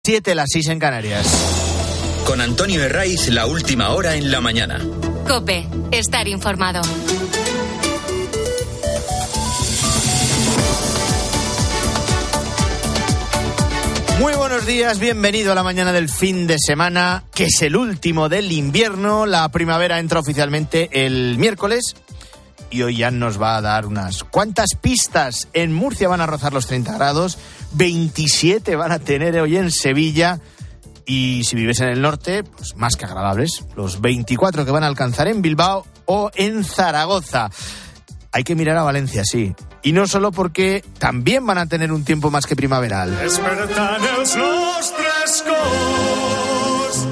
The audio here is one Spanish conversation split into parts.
7, las 6 en Canarias. Con Antonio Herraiz, la última hora en la mañana. COPE, estar informado. Muy buenos días, bienvenido a la mañana del fin de semana, que es el último del invierno. La primavera entra oficialmente el miércoles y hoy ya nos va a dar unas cuantas pistas. En Murcia van a rozar los 30 grados, 27 van a tener hoy en Sevilla y si vives en el norte, pues más que agradables, los 24 que van a alcanzar en Bilbao o en Zaragoza. Hay que mirar a Valencia, sí. Y no solo porque también van a tener un tiempo más que primaveral. Despertan els nostres cors,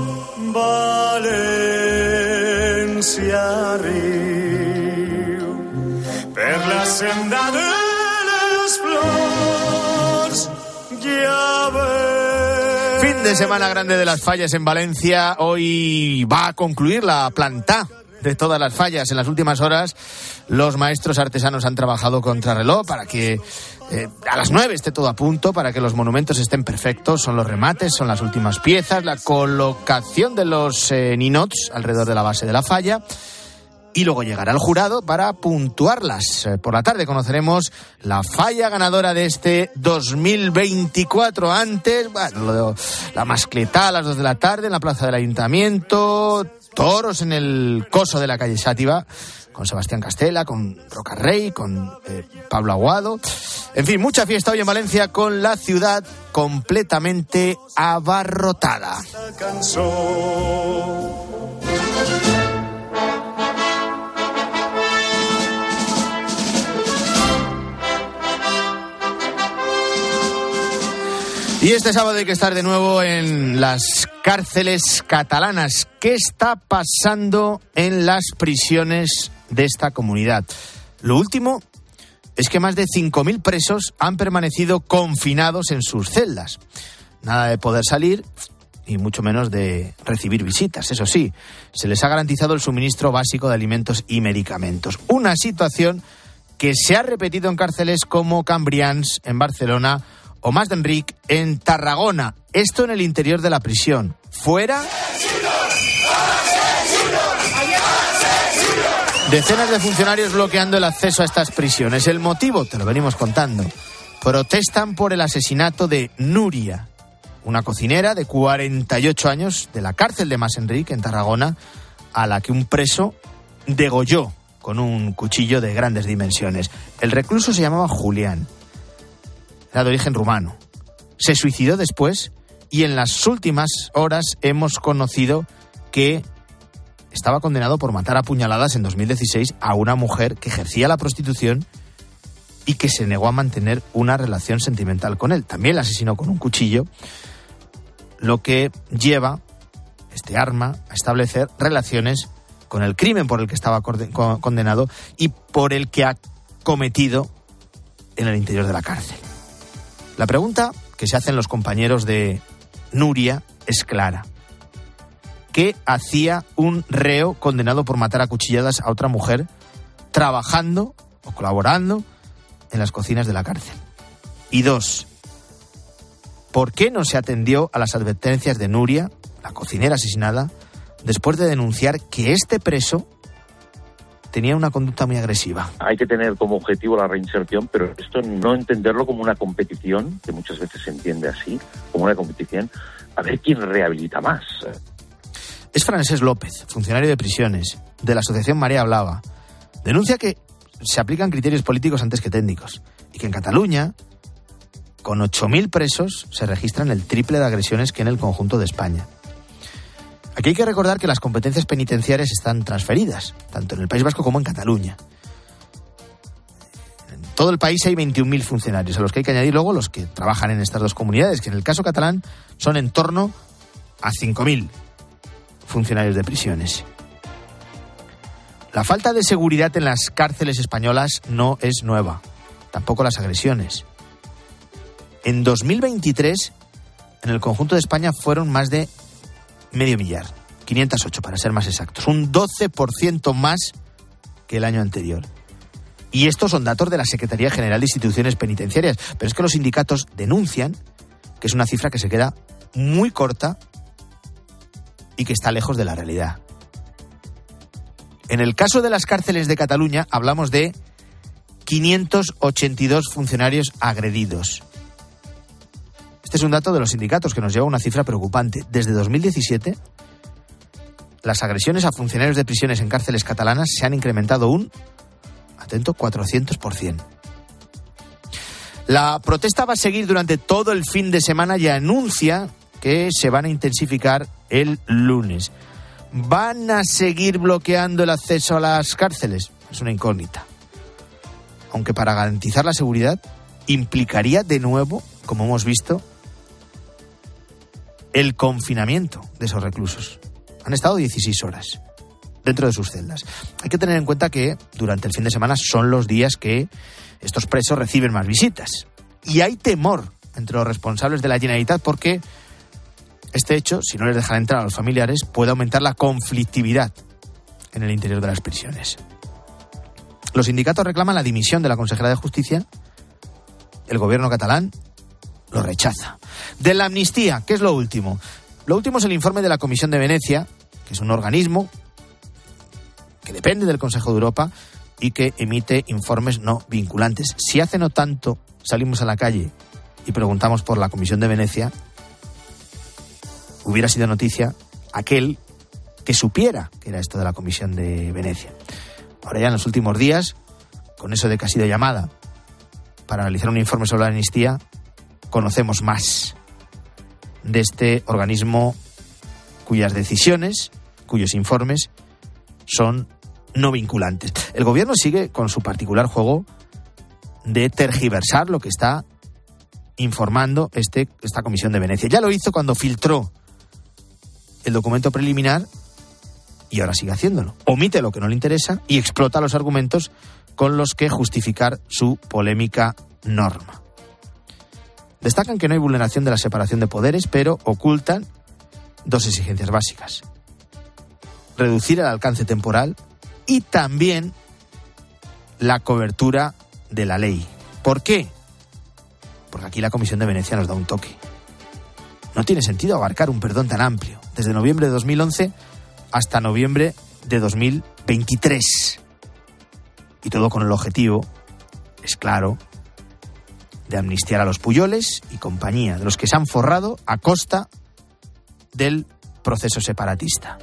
València riu, per la senda de les flors, ja ves. Fin de semana grande de las fallas en Valencia. Hoy va a concluir la planta de todas las fallas. En las últimas horas los maestros artesanos han trabajado contrarreloj para que a las 9 esté todo a punto, para que los monumentos estén perfectos. Son los remates, son las últimas piezas, la colocación de los ninots alrededor de la base de la falla. Y luego llegará el jurado para puntuarlas. Por la tarde conoceremos la falla ganadora de este 2024. Antes, bueno, la mascletá a las 2 de la tarde en la plaza del Ayuntamiento. Toros en el coso de la calle Xàtiva, con Sebastián Castela, con Roca Rey, con Pablo Aguado. En fin, mucha fiesta hoy en Valencia, con la ciudad completamente abarrotada. Y este sábado hay que estar de nuevo en las cárceles catalanas. ¿Qué está pasando en las prisiones de esta comunidad? Lo último es que más de 5.000 presos han permanecido confinados en sus celdas. Nada de poder salir y mucho menos de recibir visitas. Eso sí, se les ha garantizado el suministro básico de alimentos y medicamentos. Una situación que se ha repetido en cárceles como Cambrians en Barcelona o Mas d'Enric en Tarragona. Esto en el interior de la prisión. Fuera, decenas de funcionarios bloqueando el acceso a estas prisiones. El motivo, te lo venimos contando. Protestan por el asesinato de Núria, una cocinera de 48 años de la cárcel de Mas d'Enric en Tarragona, a la que un preso degolló con un cuchillo de grandes dimensiones. El recluso se llamaba Julián. Era de origen rumano. Se suicidó después y en las últimas horas hemos conocido que estaba condenado por matar a puñaladas en 2016 a una mujer que ejercía la prostitución y que se negó a mantener una relación sentimental con él. También la asesinó con un cuchillo, lo que lleva este arma a establecer relaciones con el crimen por el que estaba condenado y por el que ha cometido en el interior de la cárcel. La pregunta que se hacen los compañeros de Núria es clara. ¿Qué hacía un reo condenado por matar a cuchilladas a otra mujer trabajando o colaborando en las cocinas de la cárcel? Y 2, ¿por qué no se atendió a las advertencias de Núria, la cocinera asesinada, después de denunciar que este preso tenía una conducta muy agresiva? Hay que tener como objetivo la reinserción, pero esto no entenderlo como una competición, que muchas veces se entiende así, como una competición, a ver quién rehabilita más. Es Francesc López, funcionario de prisiones, de la asociación Marea Blava. Denuncia que se aplican criterios políticos antes que técnicos y que en Cataluña, con 8.000 presos, se registran el triple de agresiones que en el conjunto de España. Aquí hay que recordar que las competencias penitenciarias están transferidas, tanto en el País Vasco como en Cataluña. En todo el país hay 21.000 funcionarios, a los que hay que añadir luego los que trabajan en estas dos comunidades, que en el caso catalán son en torno a 5.000 funcionarios de prisiones. La falta de seguridad en las cárceles españolas no es nueva, tampoco las agresiones. En 2023, en el conjunto de España fueron más de 500.000, 508 para ser más exactos, un 12% más que el año anterior. Y estos son datos de la Secretaría General de Instituciones Penitenciarias, pero es que los sindicatos denuncian que es una cifra que se queda muy corta y que está lejos de la realidad. En el caso de las cárceles de Cataluña hablamos de 582 funcionarios agredidos. Este es un dato de los sindicatos que nos lleva a una cifra preocupante. Desde 2017, las agresiones a funcionarios de prisiones en cárceles catalanas se han incrementado un, atento, 400%. La protesta va a seguir durante todo el fin de semana y anuncia que se van a intensificar el lunes. ¿Van a seguir bloqueando el acceso a las cárceles? Es una incógnita. Aunque para garantizar la seguridad implicaría de nuevo, como hemos visto, el confinamiento de esos reclusos. Han estado 16 horas dentro de sus celdas. Hay que tener en cuenta que durante el fin de semana son los días que estos presos reciben más visitas. Y hay temor entre los responsables de la Generalitat porque este hecho, si no les dejan entrar a los familiares, puede aumentar la conflictividad en el interior de las prisiones. Los sindicatos reclaman la dimisión de la consejera de Justicia. El gobierno catalán lo rechaza. De la amnistía, ¿qué es lo último? Lo último es el informe de la Comisión de Venecia, que es un organismo que depende del Consejo de Europa y que emite informes no vinculantes. Si hace no tanto salimos a la calle y preguntamos por la Comisión de Venecia, hubiera sido noticia aquel que supiera que era esto de la Comisión de Venecia. Ahora ya en los últimos días, con eso de que ha sido llamada para realizar un informe sobre la amnistía, conocemos más de este organismo cuyas decisiones, cuyos informes son no vinculantes. El gobierno sigue con su particular juego de tergiversar lo que está informando esta Comisión de Venecia. Ya lo hizo cuando filtró el documento preliminar y ahora sigue haciéndolo. Omite lo que no le interesa y explota los argumentos con los que justificar su polémica norma. Destacan que no hay vulneración de la separación de poderes, pero ocultan dos exigencias básicas: reducir el alcance temporal y también la cobertura de la ley. ¿Por qué? Porque aquí la Comisión de Venecia nos da un toque. No tiene sentido abarcar un perdón tan amplio, desde noviembre de 2011 hasta noviembre de 2023. Y todo con el objetivo, es claro, de amnistiar a los Puyoles y compañía, de los que se han forrado a costa del proceso separatista.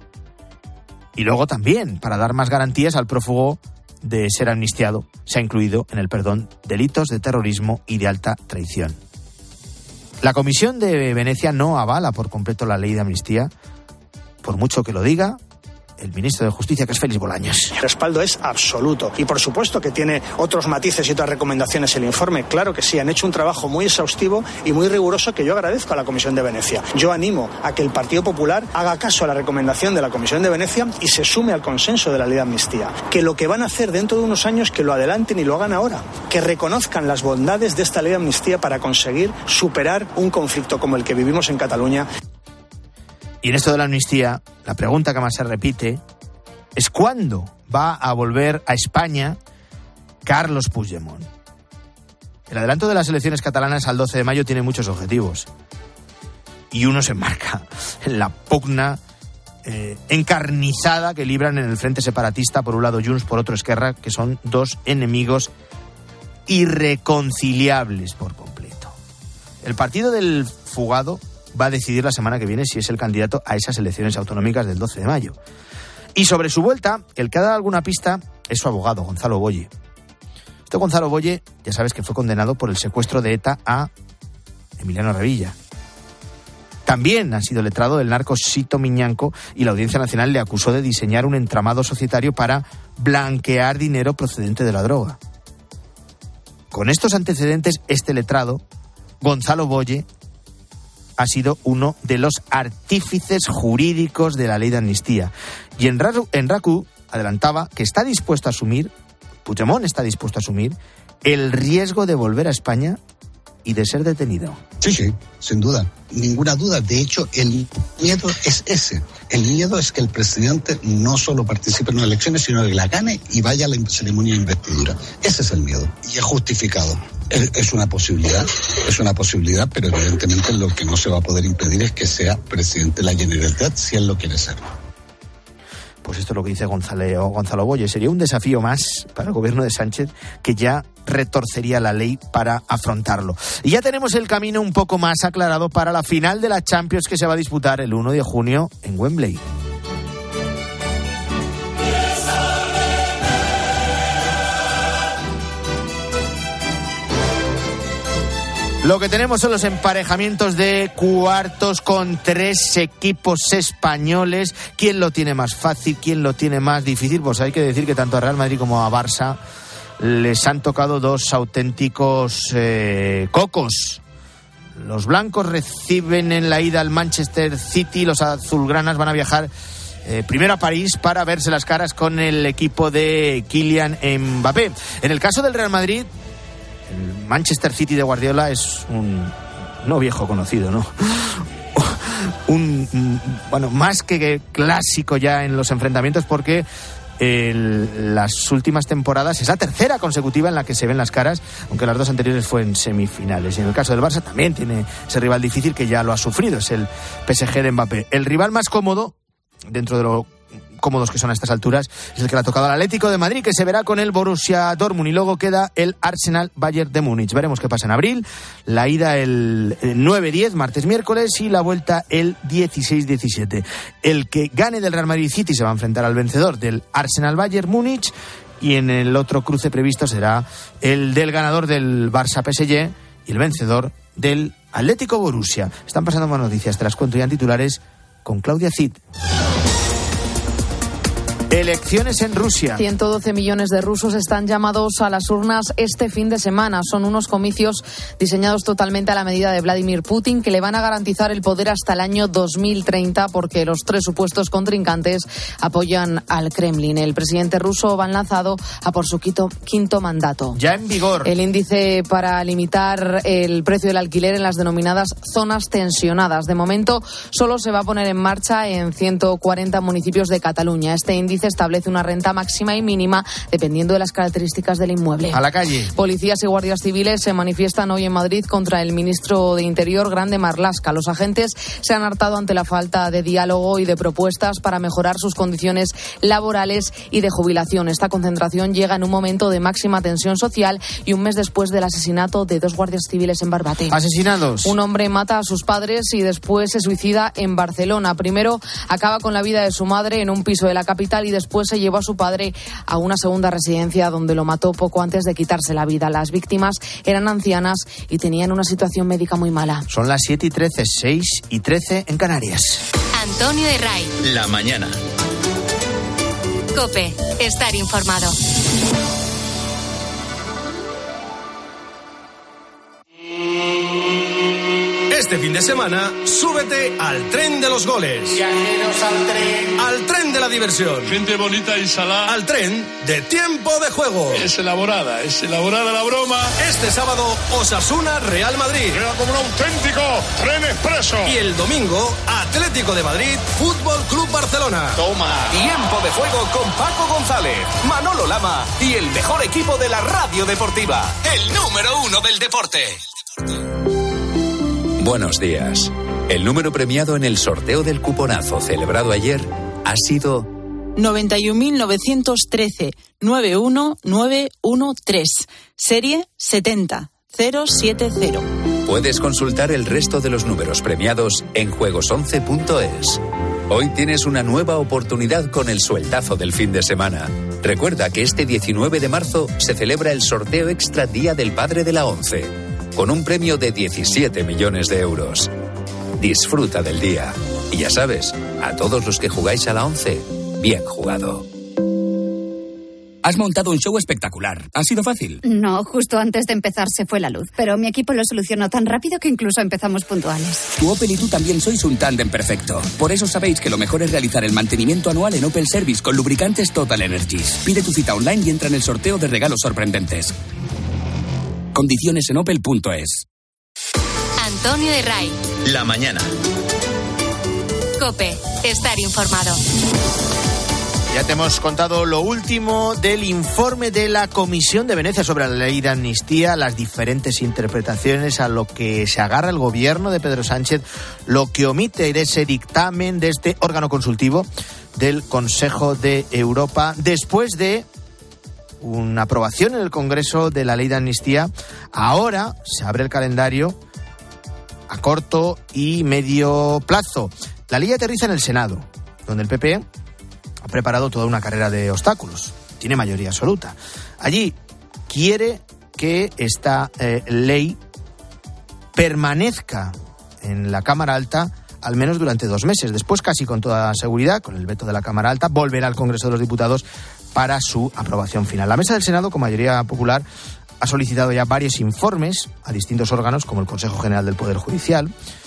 Y luego también, para dar más garantías al prófugo de ser amnistiado, se ha incluido en el perdón delitos de terrorismo y de alta traición. La Comisión de Venecia no avala por completo la ley de amnistía, por mucho que lo diga el ministro de Justicia, que es Félix Bolaños. El respaldo es absoluto. Y por supuesto que tiene otros matices y otras recomendaciones el informe. Claro que sí, han hecho un trabajo muy exhaustivo y muy riguroso que yo agradezco a la Comisión de Venecia. Yo animo a que el Partido Popular haga caso a la recomendación de la Comisión de Venecia y se sume al consenso de la ley de amnistía. Que lo que van a hacer dentro de unos años, que lo adelanten y lo hagan ahora. Que reconozcan las bondades de esta ley de amnistía para conseguir superar un conflicto como el que vivimos en Cataluña. Y en esto de la amnistía, la pregunta que más se repite es ¿cuándo va a volver a España Carlos Puigdemont? El adelanto de las elecciones catalanas al 12 de mayo tiene muchos objetivos. Y uno se enmarca en la pugna encarnizada que libran en el frente separatista, por un lado Junts, por otro Esquerra, que son dos enemigos irreconciliables por completo. El partido del fugado va a decidir la semana que viene si es el candidato a esas elecciones autonómicas del 12 de mayo. Y sobre su vuelta, el que ha dado alguna pista es su abogado, Gonzalo Boye. Este Gonzalo Boye, ya sabes que fue condenado por el secuestro de ETA a Emiliano Revilla. También ha sido letrado del narco Sito Miñanco y la Audiencia Nacional le acusó de diseñar un entramado societario para blanquear dinero procedente de la droga. Con estos antecedentes, este letrado, Gonzalo Boye, ha sido uno de los artífices jurídicos de la ley de amnistía. Y en RACU adelantaba que está dispuesto a asumir, Puigdemont está dispuesto a asumir, el riesgo de volver a España y de ser detenido. Sí, sin duda, ninguna duda. De hecho, el miedo es ese. El miedo es que el presidente no solo participe en las elecciones, sino que la gane y vaya a la ceremonia de investidura. Ese es el miedo y es justificado. Es una posibilidad, pero evidentemente lo que no se va a poder impedir es que sea presidente de la Generalitat si él lo quiere ser. Pues esto es lo que dice Gonzalo Boye. Sería un desafío más para el gobierno de Sánchez, que ya retorcería la ley para afrontarlo. Y ya tenemos el camino un poco más aclarado para la final de la Champions, que se va a disputar el 1 de junio en Wembley. Lo que tenemos son los emparejamientos de cuartos con 3 equipos españoles. ¿Quién lo tiene más fácil? ¿Quién lo tiene más difícil? Pues hay que decir que tanto a Real Madrid como a Barça les han tocado 2 auténticos cocos. Los blancos reciben en la ida al Manchester City. Los azulgranas van a viajar primero a París para verse las caras con el equipo de Kylian Mbappé. En el caso del Real Madrid, el Manchester City de Guardiola es un no viejo conocido, ¿no? Bueno, más que clásico ya en los enfrentamientos, porque las últimas temporadas es la tercera consecutiva en la que se ven las caras, aunque las 2 anteriores fue en semifinales. Y en el caso del Barça también tiene ese rival difícil que ya lo ha sufrido, es el PSG de Mbappé. El rival más cómodo, dentro de lo cómodos que son a estas alturas, es el que le ha tocado al Atlético de Madrid, que se verá con el Borussia Dortmund, y luego queda el Arsenal Bayern de Múnich. Veremos qué pasa en abril, la ida el 9-10, martes, miércoles, y la vuelta el 16-17. El que gane del Real Madrid City se va a enfrentar al vencedor del Arsenal Bayern Múnich, y en el otro cruce previsto será el del ganador del Barça PSG y el vencedor del Atlético Borussia. Están pasando más noticias, te las cuento ya en titulares con Claudia Cid. Elecciones en Rusia. 112 millones de rusos están llamados a las urnas este fin de semana. Son unos comicios diseñados totalmente a la medida de Vladimir Putin, que le van a garantizar el poder hasta el año 2030, porque los 3 supuestos contrincantes apoyan al Kremlin. El presidente ruso va lanzado a por su quinto mandato. Ya en vigor. El índice para limitar el precio del alquiler en las denominadas zonas tensionadas. De momento solo se va a poner en marcha en 140 municipios de Cataluña. Este índice establece una renta máxima y mínima dependiendo de las características del inmueble. A la calle. Policías y guardias civiles se manifiestan hoy en Madrid contra el ministro de Interior, Grande Marlaska. Los agentes se han hartado ante la falta de diálogo y de propuestas para mejorar sus condiciones laborales y de jubilación. Esta concentración llega en un momento de máxima tensión social y un mes después del asesinato de 2 guardias civiles en Barbate. Asesinados. Un hombre mata a sus padres y después se suicida en Barcelona. Primero acaba con la vida de su madre en un piso de la capital y después se llevó a su padre a una segunda residencia donde lo mató poco antes de quitarse la vida. Las víctimas eran ancianas y tenían una situación médica muy mala. Son las 7:13, 6:13 en Canarias. Antonio Herray. La mañana. COPE. Estar informado. Este fin de semana, súbete al tren de los goles. Viajeros al tren. Al tren de la diversión. Gente bonita y salada. Al tren de tiempo de juego. Es elaborada la broma. Este sábado, Osasuna Real Madrid. Queda como un auténtico tren expreso. Y el domingo, Atlético de Madrid, Fútbol Club Barcelona. Toma. Tiempo de juego con Paco González, Manolo Lama y el mejor equipo de la radio deportiva. El número 1 del deporte. Buenos días. El número premiado en el sorteo del cuponazo celebrado ayer ha sido 91.913 91913, serie 70070. Puedes consultar el resto de los números premiados en juegos11.es. Hoy tienes una nueva oportunidad con el sueldazo del fin de semana. Recuerda que este 19 de marzo se celebra el sorteo extra Día del Padre de la ONCE, con un premio de 17 millones de euros. Disfruta del día. Y ya sabes, a todos los que jugáis a la ONCE, bien jugado. Has montado un show espectacular. ¿Ha sido fácil? No, justo antes de empezar se fue la luz. Pero mi equipo lo solucionó tan rápido que incluso empezamos puntuales. Tu Opel y tú también sois un tándem perfecto. Por eso sabéis que lo mejor es realizar el mantenimiento anual en Opel Service con lubricantes Total Energies. Pide tu cita online y entra en el sorteo de regalos sorprendentes. Condiciones en opel.es. Antonio Herray. La mañana. COPE. Estar informado. Ya te hemos contado lo último del informe de la Comisión de Venecia sobre la ley de amnistía, las diferentes interpretaciones a lo que se agarra el gobierno de Pedro Sánchez, lo que omite de ese dictamen de este órgano consultivo del Consejo de Europa. Después de una aprobación en el Congreso de la ley de amnistía, ahora se abre el calendario a corto y medio plazo. La ley aterriza en el Senado, donde el PP ha preparado toda una carrera de obstáculos. Tiene mayoría absoluta. Allí quiere que esta ley permanezca en la Cámara Alta al menos durante 2 meses. Después, casi con toda seguridad, con el veto de la Cámara Alta, volverá al Congreso de los Diputados para su aprobación final. La Mesa del Senado, con mayoría popular, ha solicitado ya varios informes a distintos órganos, como el Consejo General del Poder Judicial,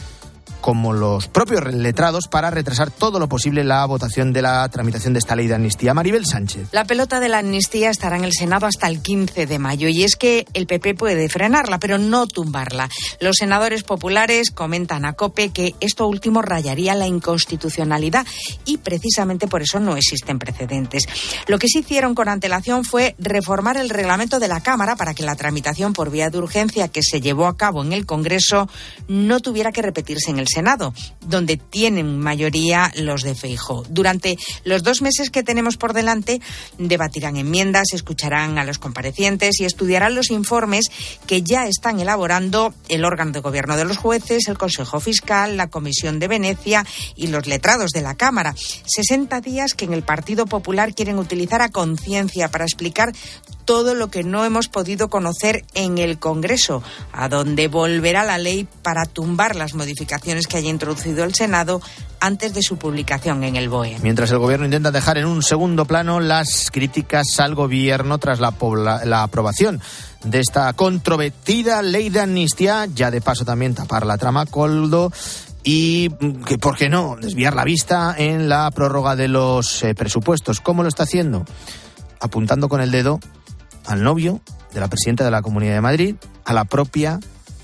como los propios letrados, para retrasar todo lo posible la votación de la tramitación de esta ley de amnistía. Maribel Sánchez. La pelota de la amnistía estará en el Senado hasta el 15 de mayo y es que el PP puede frenarla, pero no tumbarla. Los senadores populares comentan a COPE que esto último rayaría la inconstitucionalidad y precisamente por eso no existen precedentes. Lo que sí hicieron con antelación fue reformar el reglamento de la Cámara para que la tramitación por vía de urgencia que se llevó a cabo en el Congreso no tuviera que repetirse en el Senado, donde tienen mayoría los de Feijóo. Durante los 2 meses que tenemos por delante, debatirán enmiendas, escucharán a los comparecientes y estudiarán los informes que ya están elaborando el órgano de gobierno de los jueces, el Consejo Fiscal, la Comisión de Venecia y los letrados de la Cámara. 60 días que en el Partido Popular quieren utilizar a conciencia para explicar todo lo que no hemos podido conocer en el Congreso, a donde volverá la ley para tumbar las modificaciones que haya introducido el Senado antes de su publicación en el BOE. Mientras el Gobierno intenta dejar en un segundo plano las críticas al Gobierno tras la aprobación de esta controvertida ley de amnistía, ya de paso también tapar la trama Coldo y, que ¿por qué no?, desviar la vista en la prórroga de los presupuestos. ¿Cómo lo está haciendo? Apuntando con el dedo al novio de la presidenta de la Comunidad de Madrid, a la propia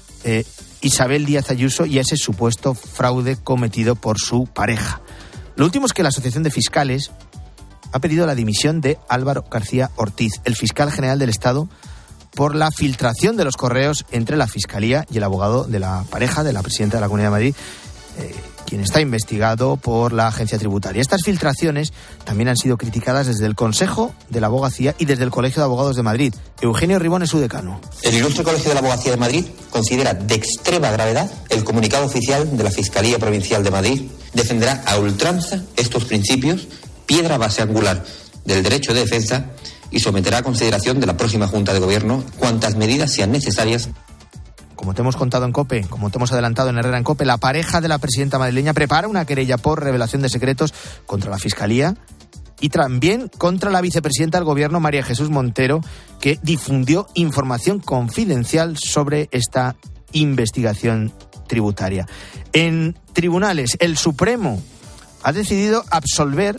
Isabel Díaz Ayuso y a ese supuesto fraude cometido por su pareja. Lo último es que la Asociación de Fiscales ha pedido la dimisión de Álvaro García Ortiz, el fiscal general del Estado, por la filtración de los correos entre la Fiscalía y el abogado de la pareja de la presidenta de la Comunidad de Madrid, quien está investigado por la agencia tributaria. Estas filtraciones también han sido criticadas desde el Consejo de la Abogacía y desde el Colegio de Abogados de Madrid. Eugenio Ribón es su decano. El Ilustre Colegio de la Abogacía de Madrid considera de extrema gravedad el comunicado oficial de la Fiscalía Provincial de Madrid. Defenderá a ultranza estos principios, piedra base angular del derecho de defensa, y someterá a consideración de la próxima Junta de Gobierno cuantas medidas sean necesarias. Como te hemos contado en COPE, como te hemos adelantado en Herrera en COPE, la pareja de la presidenta madrileña prepara una querella por revelación de secretos contra la Fiscalía y también contra la vicepresidenta del Gobierno, María Jesús Montero, que difundió información confidencial sobre esta investigación tributaria. En tribunales, el Supremo ha decidido absolver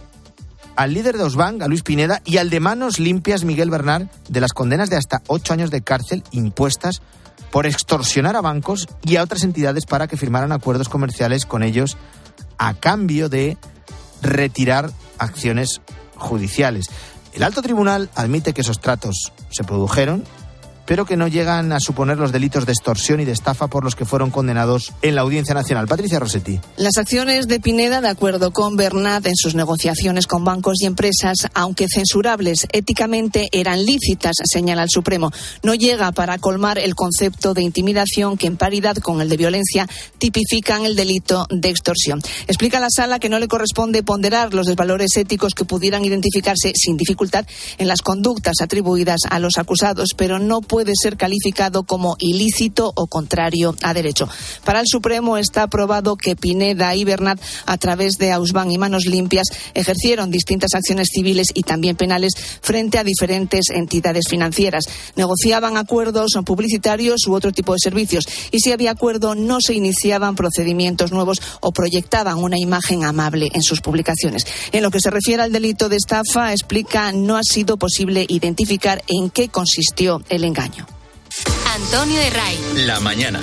al líder de Osbank, a Luis Pineda, y al de Manos Limpias, Miguel Bernard, de las condenas de hasta 8 años de cárcel impuestas por extorsionar a bancos y a otras entidades para que firmaran acuerdos comerciales con ellos a cambio de retirar acciones judiciales. El alto tribunal admite que esos tratos se produjeron, pero que no llegan a suponer los delitos de extorsión y de estafa por los que fueron condenados en la Audiencia Nacional. Patricia Rossetti. Las acciones de Pineda, de acuerdo con Bernat, en sus negociaciones con bancos y empresas, aunque censurables éticamente, eran lícitas, señala el Supremo. No llega para colmar el concepto de intimidación que, en paridad con el de violencia, tipifican el delito de extorsión. Explica la Sala que no le corresponde ponderar los desvalores éticos que pudieran identificarse sin dificultad en las conductas atribuidas a los acusados, pero no puede ser calificado como ilícito o contrario a derecho. Para el Supremo está probado que Pineda y Bernat, a través de Ausbank y Manos Limpias, ejercieron distintas acciones civiles y también penales frente a diferentes entidades financieras. Negociaban acuerdos publicitarios u otro tipo de servicios y, si había acuerdo, no se iniciaban procedimientos nuevos o proyectaban una imagen amable en sus publicaciones. En lo que se refiere al delito de estafa, explica, no ha sido posible identificar en qué consistió el engaño. Antonio de Ray. La mañana.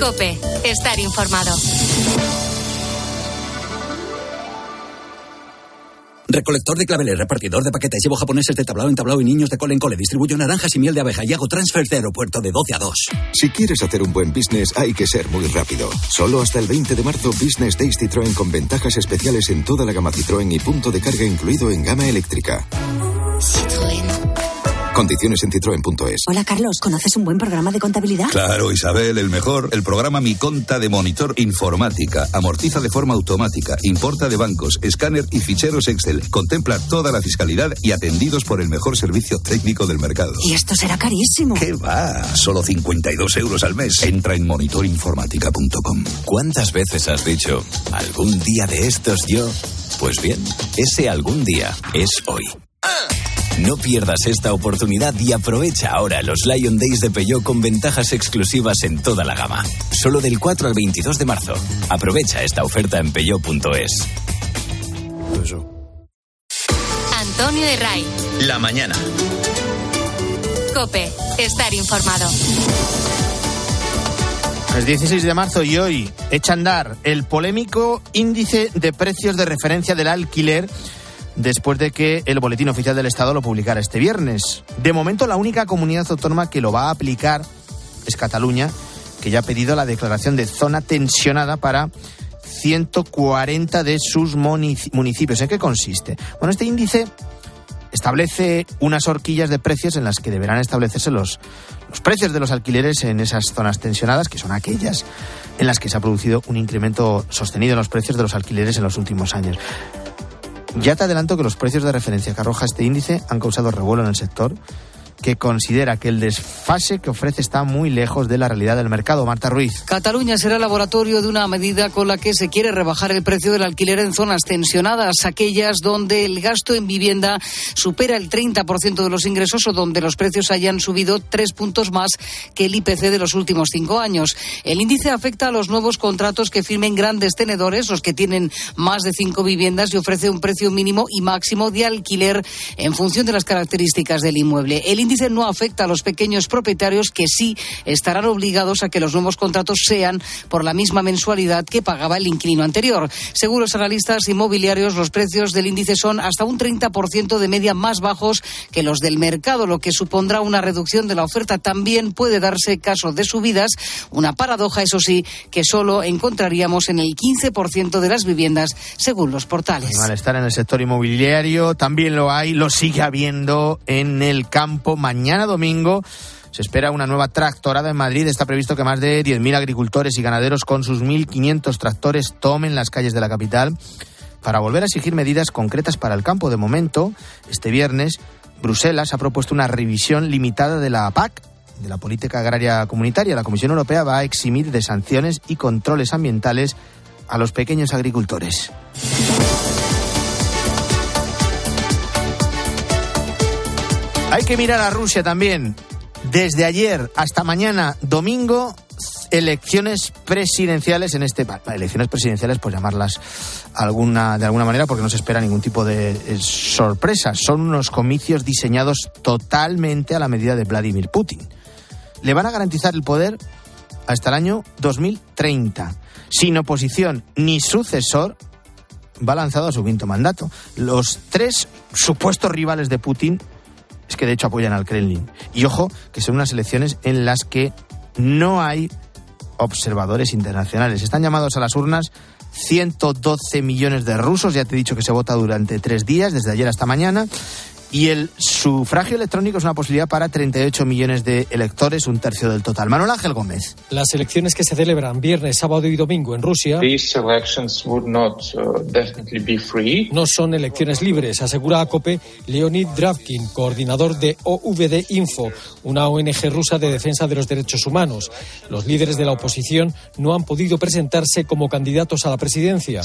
COPE. Estar informado. Recolector de claveles, repartidor de paquetes, llevo japoneses de tablao en tablao y niños de cole en cole, distribuyo naranjas y miel de abeja y hago transfers de aeropuerto de 12 a 2. Si quieres hacer un buen business, hay que ser muy rápido. Solo hasta el 20 de marzo, Business Days Citroën con ventajas especiales en toda la gama Citroën y punto de carga incluido en gama eléctrica. Citroën. Condiciones en citroen.es. Hola, Carlos, ¿conoces un buen programa de contabilidad? Claro, Isabel, el mejor. El programa Mi Conta de Monitor Informática. Amortiza de forma automática, importa de bancos, escáner y ficheros Excel. Contempla toda la fiscalidad y atendidos por el mejor servicio técnico del mercado. Y esto será carísimo. ¿Qué va? Solo 52 euros al mes. Entra en monitorinformática.com. ¿Cuántas veces has dicho, algún día de estos yo? Pues bien, ese algún día es hoy. No pierdas esta oportunidad y aprovecha ahora los Lion Days de Peugeot con ventajas exclusivas en toda la gama. Solo del 4 al 22 de marzo. Aprovecha esta oferta en peugeot.es. Antonio Herray. La mañana. COPE. Estar informado. Es 16 de marzo y hoy echa a andar el polémico índice de precios de referencia del alquiler después de que el Boletín Oficial del Estado lo publicara este viernes. De momento, la única comunidad autónoma que lo va a aplicar es Cataluña, que ya ha pedido la declaración de zona tensionada para 140 de sus municipios. ¿En qué consiste? Bueno, este índice establece unas horquillas de precios en las que deberán establecerse los precios de los alquileres en esas zonas tensionadas, que son aquellas en las que se ha producido un incremento sostenido en los precios de los alquileres en los últimos años. Ya te adelanto que los precios de referencia que arroja este índice han causado revuelo en el sector, que considera que el desfase que ofrece está muy lejos de la realidad del mercado. Marta Ruiz. Cataluña será laboratorio de una medida con la que se quiere rebajar el precio del alquiler en zonas tensionadas, aquellas donde el gasto en vivienda supera el 30% de los ingresos o donde los precios hayan subido 3 puntos más que el IPC de los últimos 5 años. El índice afecta a los nuevos contratos que firmen grandes tenedores, los que tienen más de 5 viviendas, y ofrece un precio mínimo y máximo de alquiler en función de las características del inmueble. El índice no afecta a los pequeños propietarios, que sí estarán obligados a que los nuevos contratos sean por la misma mensualidad que pagaba el inquilino anterior. Según los analistas inmobiliarios, los precios del índice son hasta un 30% de media más bajos que los del mercado, lo que supondrá una reducción de la oferta. También puede darse caso de subidas, una paradoja, eso sí, que solo encontraríamos en el 15% de las viviendas, según los portales. El malestar en el sector inmobiliario también lo sigue habiendo en el campo. Mañana domingo se espera una nueva tractorada en Madrid. Está previsto que más de 10.000 agricultores y ganaderos con sus 1.500 tractores tomen las calles de la capital para volver a exigir medidas concretas para el campo. De momento, este viernes, Bruselas ha propuesto una revisión limitada de la PAC, de la Política Agraria Comunitaria. La Comisión Europea va a eximir de sanciones y controles ambientales a los pequeños agricultores. Hay que mirar a Rusia también. Desde ayer hasta mañana domingo, elecciones presidenciales en este país. Elecciones presidenciales, pues llamarlas de alguna manera, porque no se espera ningún tipo de sorpresa. Son unos comicios diseñados totalmente a la medida de Vladimir Putin. Le van a garantizar el poder hasta el año 2030. Sin oposición ni sucesor, va lanzado a su 5º mandato. Los 3 supuestos rivales de Putin es que de hecho apoyan al Kremlin. Y ojo, que son unas elecciones en las que no hay observadores internacionales. Están llamados a las urnas 112 millones de rusos. Ya te he dicho que se vota durante 3 días, desde ayer hasta mañana. Y el sufragio electrónico es una posibilidad para 38 millones de electores, un tercio del total. Manuel Ángel Gómez. Las elecciones que se celebran viernes, sábado y domingo en Rusia no son elecciones libres, asegura a COPE Leonid Dravkin, coordinador de OVD Info, una ONG rusa de defensa de los derechos humanos. Los líderes de la oposición no han podido presentarse como candidatos a la presidencia,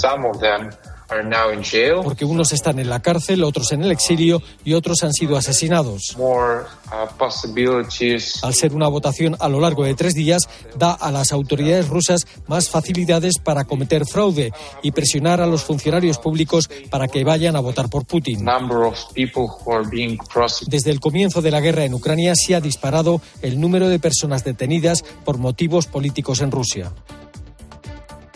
porque unos están en la cárcel, otros en el exilio y otros han sido asesinados. Al ser una votación a lo largo de 3 días, da a las autoridades rusas más facilidades para cometer fraude y presionar a los funcionarios públicos para que vayan a votar por Putin. Desde el comienzo de la guerra en Ucrania se ha disparado el número de personas detenidas por motivos políticos en Rusia.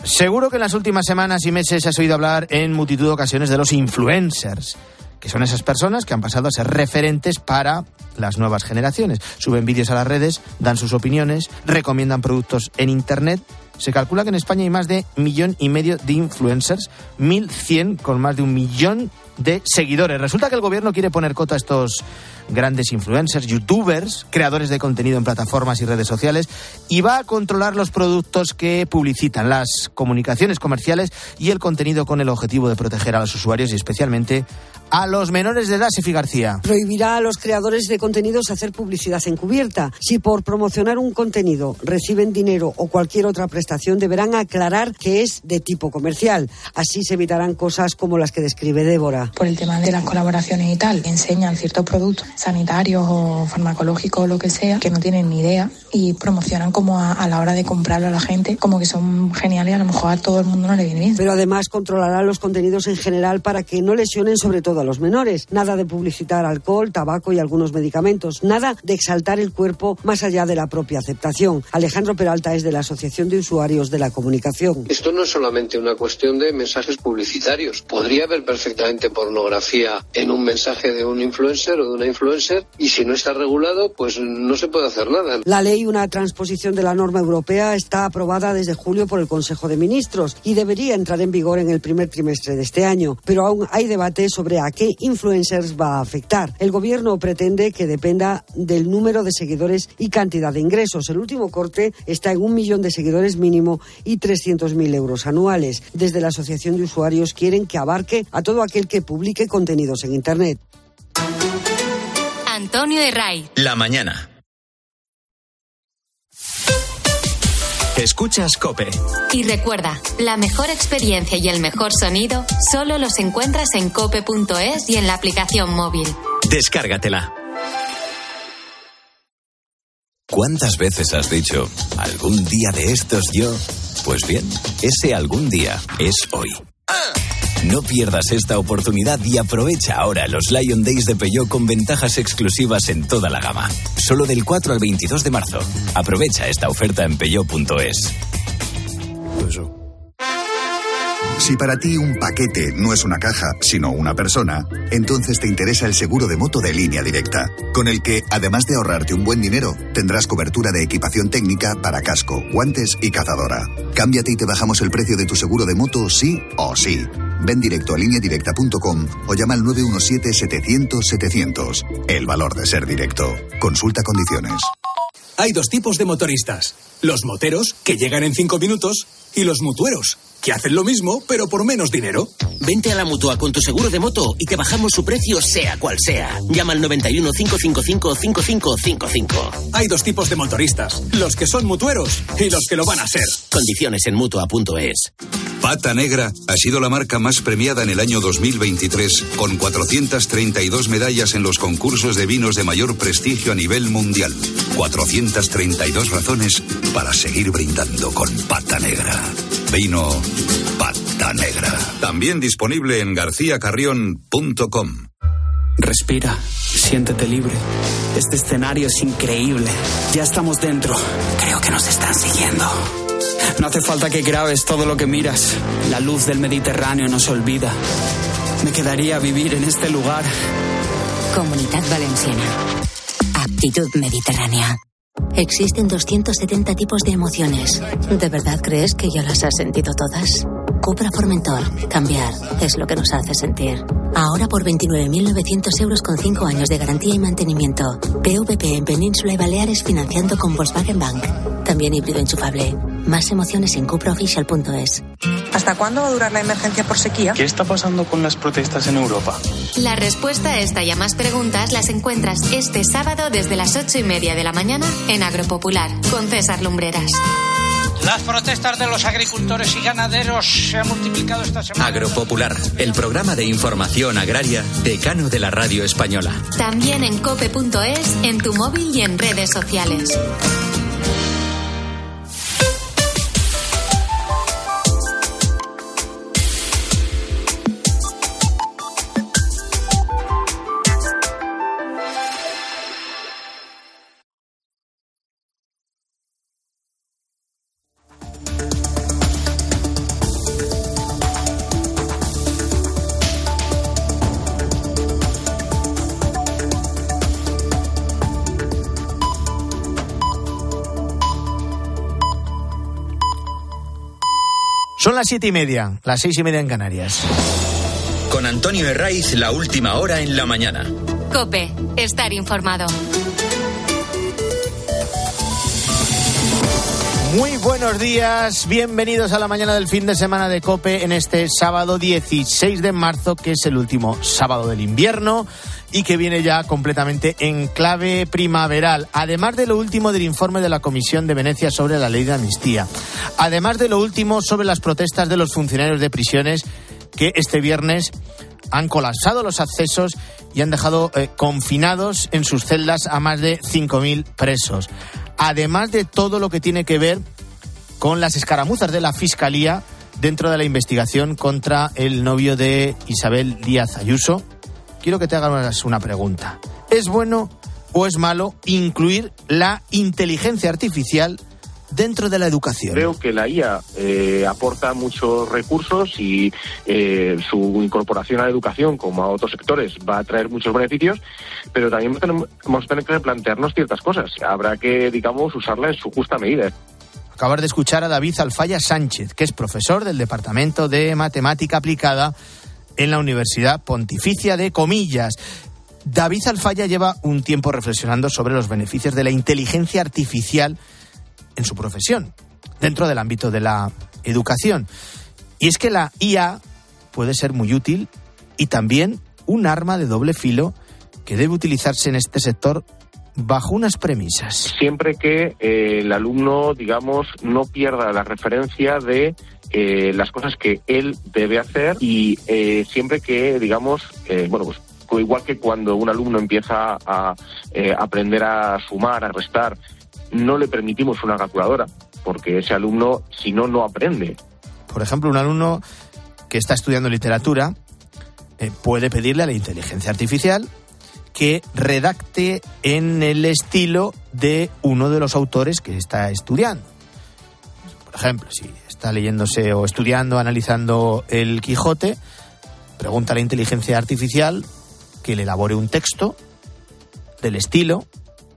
Seguro que en las últimas semanas y meses has oído hablar en multitud de ocasiones de los influencers, que son esas personas que han pasado a ser referentes para las nuevas generaciones. Suben vídeos a las redes, dan sus opiniones, recomiendan productos en Internet. Se calcula que en España hay más de 1,5 millones de influencers, 1.100 con más de 1 millón de seguidores. Resulta que el gobierno quiere poner coto a estos grandes influencers, youtubers, creadores de contenido en plataformas y redes sociales, y va a controlar los productos que publicitan, las comunicaciones comerciales y el contenido, con el objetivo de proteger a los usuarios y especialmente a los menores de edad. Sefi García. Prohibirá a los creadores de contenidos hacer publicidad encubierta. Si por promocionar un contenido reciben dinero o cualquier otra prestación, deberán aclarar que es de tipo comercial. Así se evitarán cosas como las que describe Débora. Por el tema de las colaboraciones y tal, enseñan ciertos productos sanitarios o farmacológicos o lo que sea, que no tienen ni idea, y promocionan como a la hora de comprarlo a la gente, como que son geniales y a lo mejor a todo el mundo no le viene bien. Pero además controlará los contenidos en general para que no lesionen sobre todo a los menores. Nada de publicitar alcohol, tabaco y algunos medicamentos. Nada de exaltar el cuerpo más allá de la propia aceptación. Alejandro Peralta es de la Asociación de Usuarios de la Comunicación. Esto no es solamente una cuestión de mensajes publicitarios. Podría haber perfectamente pornografía en un mensaje de un influencer o de una influencer, y si no está regulado, pues no se puede hacer nada. La ley, una transposición de la norma europea, está aprobada desde julio por el Consejo de Ministros y debería entrar en vigor en el primer trimestre de este año. Pero aún hay debate sobre a qué influencers va a afectar. El gobierno pretende que dependa del número de seguidores y cantidad de ingresos. El último corte está en 1 millón de seguidores mínimo y 300.000 euros anuales. Desde la Asociación de Usuarios quieren que abarque a todo aquel que publique contenidos en Internet. Antonio de Ray. La mañana. Escuchas COPE. Y recuerda, la mejor experiencia y el mejor sonido solo los encuentras en cope.es y en la aplicación móvil. Descárgatela. ¿Cuántas veces has dicho, algún día de estos yo? Pues bien, ese algún día es hoy. No pierdas esta oportunidad y aprovecha ahora los Lion Days de Peugeot con ventajas exclusivas en toda la gama. Solo del 4 al 22 de marzo. Aprovecha esta oferta en peugeot.es. Si para ti un paquete no es una caja, sino una persona, entonces te interesa el seguro de moto de Línea Directa, con el que, además de ahorrarte un buen dinero, tendrás cobertura de equipación técnica para casco, guantes y cazadora. Cámbiate y te bajamos el precio de tu seguro de moto sí o sí. Ven directo a lineadirecta.com o llama al 917-700-700. El valor de ser directo. Consulta condiciones. Hay dos tipos de motoristas. Los moteros, que llegan en 5 minutos, y los mutueros, que hacen lo mismo, pero por menos dinero. Vente a la Mutua con tu seguro de moto y te bajamos su precio sea cual sea. Llama al 91 555 5555. Hay dos tipos de motoristas, los que son mutueros y los que lo van a ser. Condiciones en Mutua.es. Pata Negra ha sido la marca más premiada en el año 2023, con 432 medallas en los concursos de vinos de mayor prestigio a nivel mundial. 432 razones para seguir brindando con Pata Negra. Vino Pata Negra. También disponible en garciacarrión.com. Respira, siéntete libre. Este escenario es increíble. Ya estamos dentro. Creo que nos están siguiendo. No hace falta que grabes todo lo que miras. La luz del Mediterráneo no se olvida. Me quedaría a vivir en este lugar. Comunidad Valenciana. Aptitud Mediterránea. Existen 270 tipos de emociones. ¿De verdad crees que ya las has sentido todas? Cupra Formentor. Cambiar es lo que nos hace sentir. Ahora por 29.900 euros con 5 años de garantía y mantenimiento. PVP en Península y Baleares financiando con Volkswagen Bank. También híbrido enchufable. Más emociones en cupraofficial.es. ¿Hasta cuándo va a durar la emergencia por sequía? ¿Qué está pasando con las protestas en Europa? La respuesta a esta y a más preguntas las encuentras este sábado desde las 8:30 de la mañana en Agropopular con César Lumbreras. Las protestas de los agricultores y ganaderos se han multiplicado esta semana. Agropopular, el programa de información agraria decano de la radio española. También en cope.es, en tu móvil y en redes sociales. Son las 7:30, las 6:30 en Canarias. Con Antonio Herraiz, la última hora en la mañana. COPE, estar informado. Muy buenos días, bienvenidos a la mañana del fin de semana de COPE en este sábado 16 de marzo, que es el último sábado del invierno y que viene ya completamente en clave primaveral. Además de lo último del informe de la Comisión de Venecia sobre la ley de amnistía. Además de lo último sobre las protestas de los funcionarios de prisiones que este viernes han colapsado los accesos y han dejado confinados en sus celdas a más de 5.000 presos. Además de todo lo que tiene que ver con las escaramuzas de la Fiscalía dentro de la investigación contra el novio de Isabel Díaz Ayuso, quiero que te hagas una pregunta. ¿Es bueno o es malo incluir la inteligencia artificial dentro de la educación? Creo que la IA aporta muchos recursos y su incorporación a la educación, como a otros sectores, va a traer muchos beneficios, pero también vamos a tener que replantearnos ciertas cosas. Habrá que, digamos, usarla en su justa medida. Acabar de escuchar a David Alfaya Sánchez, que es profesor del Departamento de Matemática Aplicada en la Universidad Pontificia de Comillas. David Alfaya lleva un tiempo reflexionando sobre los beneficios de la inteligencia artificial en su profesión, dentro del ámbito de la educación. Y es que la IA puede ser muy útil y también un arma de doble filo que debe utilizarse en este sector bajo unas premisas. Siempre que el alumno, digamos, no pierda la referencia de las cosas que él debe hacer y siempre que, digamos, pues igual que cuando un alumno empieza a aprender a sumar, a restar, no le permitimos una calculadora, porque ese alumno, si no, no aprende. Por ejemplo, un alumno que está estudiando literatura puede pedirle a la inteligencia artificial que redacte en el estilo de uno de los autores que está estudiando. Por ejemplo, si está leyéndose o estudiando, analizando el Quijote, pregunta a la inteligencia artificial que le elabore un texto del estilo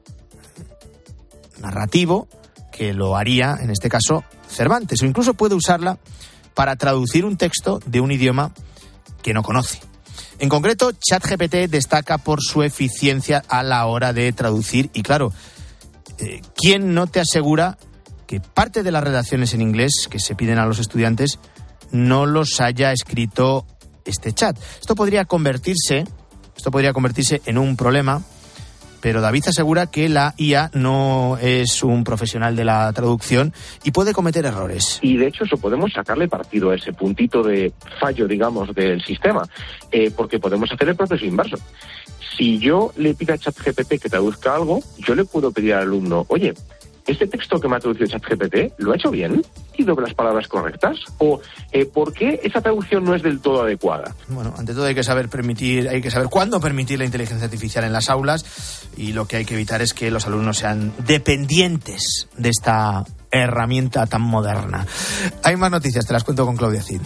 narrativo que lo haría, en este caso, Cervantes, o incluso puede usarla para traducir un texto de un idioma que no conoce. En concreto, ChatGPT destaca por su eficiencia a la hora de traducir y, claro, ¿quién no te asegura que parte de las redacciones en inglés que se piden a los estudiantes no los haya escrito este chat? Esto podría convertirse en un problema, pero David asegura que la IA no es un profesional de la traducción y puede cometer errores. Y de hecho eso podemos sacarle partido a ese puntito de fallo, digamos, del sistema, porque podemos hacer el proceso inverso. Si yo le pido a ChatGPT que traduzca algo, yo le puedo pedir al alumno, oye, ¿este texto que me ha traducido ChatGPT lo ha hecho bien? ¿Y doble las palabras correctas? ¿O por qué esa traducción no es del todo adecuada? Bueno, ante todo hay que saber cuándo permitir la inteligencia artificial en las aulas, y lo que hay que evitar es que los alumnos sean dependientes de esta herramienta tan moderna. Hay más noticias, te las cuento con Claudia Cid.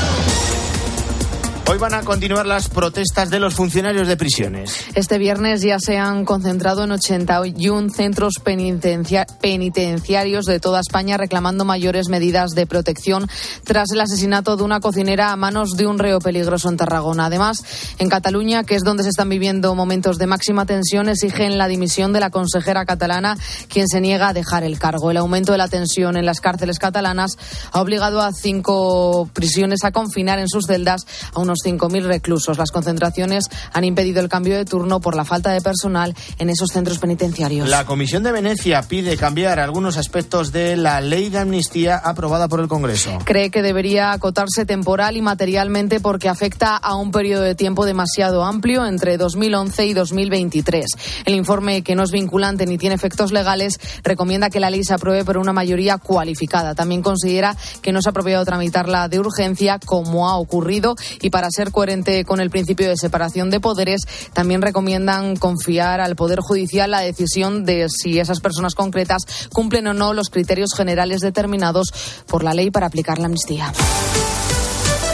Hoy van a continuar las protestas de los funcionarios de prisiones. Este viernes ya se han concentrado en 81 centros penitenciarios de toda España reclamando mayores medidas de protección tras el asesinato de una cocinera a manos de un reo peligroso en Tarragona. Además, en Cataluña, que es donde se están viviendo momentos de máxima tensión, exigen la dimisión de la consejera catalana, quien se niega a dejar el cargo. El aumento de la tensión en las cárceles catalanas ha obligado a 5 prisiones a confinar en sus celdas a unos 5.000 reclusos. Las concentraciones han impedido el cambio de turno por la falta de personal en esos centros penitenciarios. La Comisión de Venecia pide cambiar algunos aspectos de la ley de amnistía aprobada por el Congreso. Cree que debería acotarse temporal y materialmente porque afecta a un periodo de tiempo demasiado amplio entre 2011 y 2023. El informe, que no es vinculante ni tiene efectos legales, recomienda que la ley se apruebe por una mayoría cualificada. También considera que no es apropiado tramitarla de urgencia, como ha ocurrido, y para ser coherente con el principio de separación de poderes, también recomiendan confiar al Poder Judicial la decisión de si esas personas concretas cumplen o no los criterios generales determinados por la ley para aplicar la amnistía.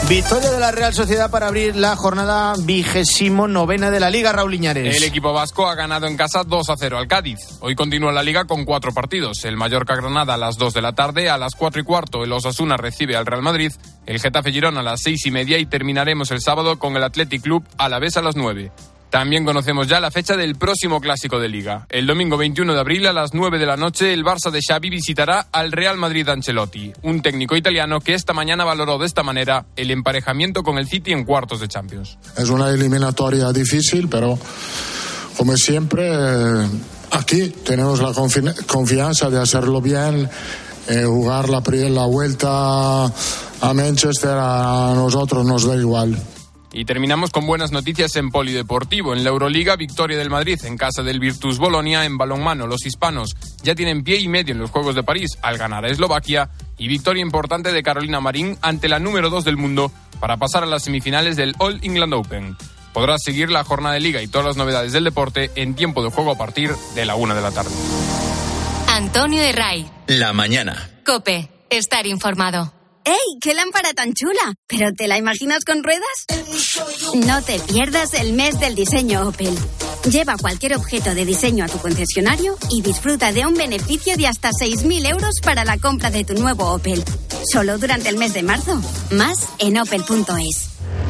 Victoria de la Real Sociedad para abrir la jornada 29ª de la Liga, Raúl Iñares. El equipo vasco ha ganado en casa 2-0 al Cádiz. Hoy continúa la Liga con 4 partidos. El Mallorca-Granada a las 2 de la tarde, a las 4:15 el Osasuna recibe al Real Madrid, el Getafe-Girona a las 6:30 y terminaremos el sábado con el Athletic Club Alavés a las 9. También conocemos ya la fecha del próximo clásico de Liga. El domingo 21 de abril a las 9 de la noche el Barça de Xavi visitará al Real Madrid de Ancelotti, un técnico italiano que esta mañana valoró de esta manera el emparejamiento con el City en cuartos de Champions. Es una eliminatoria difícil, pero como siempre aquí tenemos la confianza de hacerlo bien, jugar la vuelta a Manchester a nosotros nos da igual. Y terminamos con buenas noticias en polideportivo. En la Euroliga, victoria del Madrid en casa del Virtus Bolonia. En balonmano, los hispanos ya tienen pie y medio en los Juegos de París al ganar a Eslovaquia. Y victoria importante de Carolina Marín ante la número 2 del mundo para pasar a las semifinales del All England Open. Podrás seguir la jornada de Liga y todas las novedades del deporte en tiempo de juego a partir de la 1 de la tarde. Antonio Herray. La mañana. COPE. Estar informado. ¡Ey! ¡Qué lámpara tan chula! ¿Pero te la imaginas con ruedas? No te pierdas el mes del diseño Opel. Lleva cualquier objeto de diseño a tu concesionario y disfruta de un beneficio de hasta 6.000 euros para la compra de tu nuevo Opel. Solo durante el mes de marzo. Más en opel.es.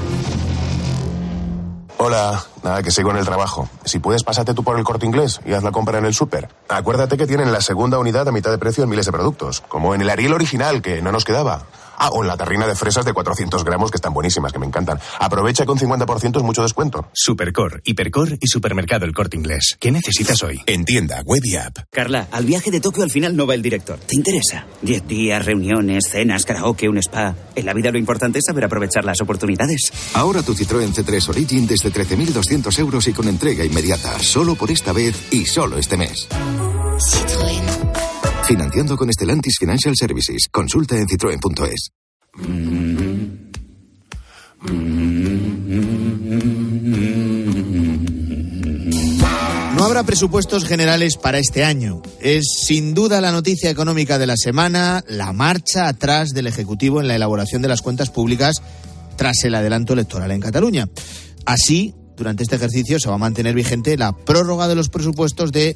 Hola, nada, que sigo en el trabajo. Si puedes, pásate tú por el Corte Inglés y haz la compra en el súper. Acuérdate que tienen la segunda unidad a mitad de precio en miles de productos, como en el Ariel original, que no nos quedaba. Ah, o en la terrina de fresas de 400 gramos, que están buenísimas, que me encantan. Aprovecha con 50% es mucho descuento. Supercor, Hipercor y Supermercado El Corte Inglés. ¿Qué necesitas hoy? En tienda, web y app. Carla, al viaje de Tokio al final no va el director. ¿Te interesa? 10 días, reuniones, cenas, karaoke, un spa. En la vida lo importante es saber aprovechar las oportunidades. Ahora tu Citroën C3 Origin desde 13.200 euros y con entrega inmediata. Solo por esta vez y solo este mes. Citroën. Financiando con Stellantis Financial Services. Consulta en citroen.es. No habrá presupuestos generales para este año. Es sin duda la noticia económica de la semana, la marcha atrás del Ejecutivo en la elaboración de las cuentas públicas tras el adelanto electoral en Cataluña. Así, durante este ejercicio se va a mantener vigente la prórroga de los presupuestos de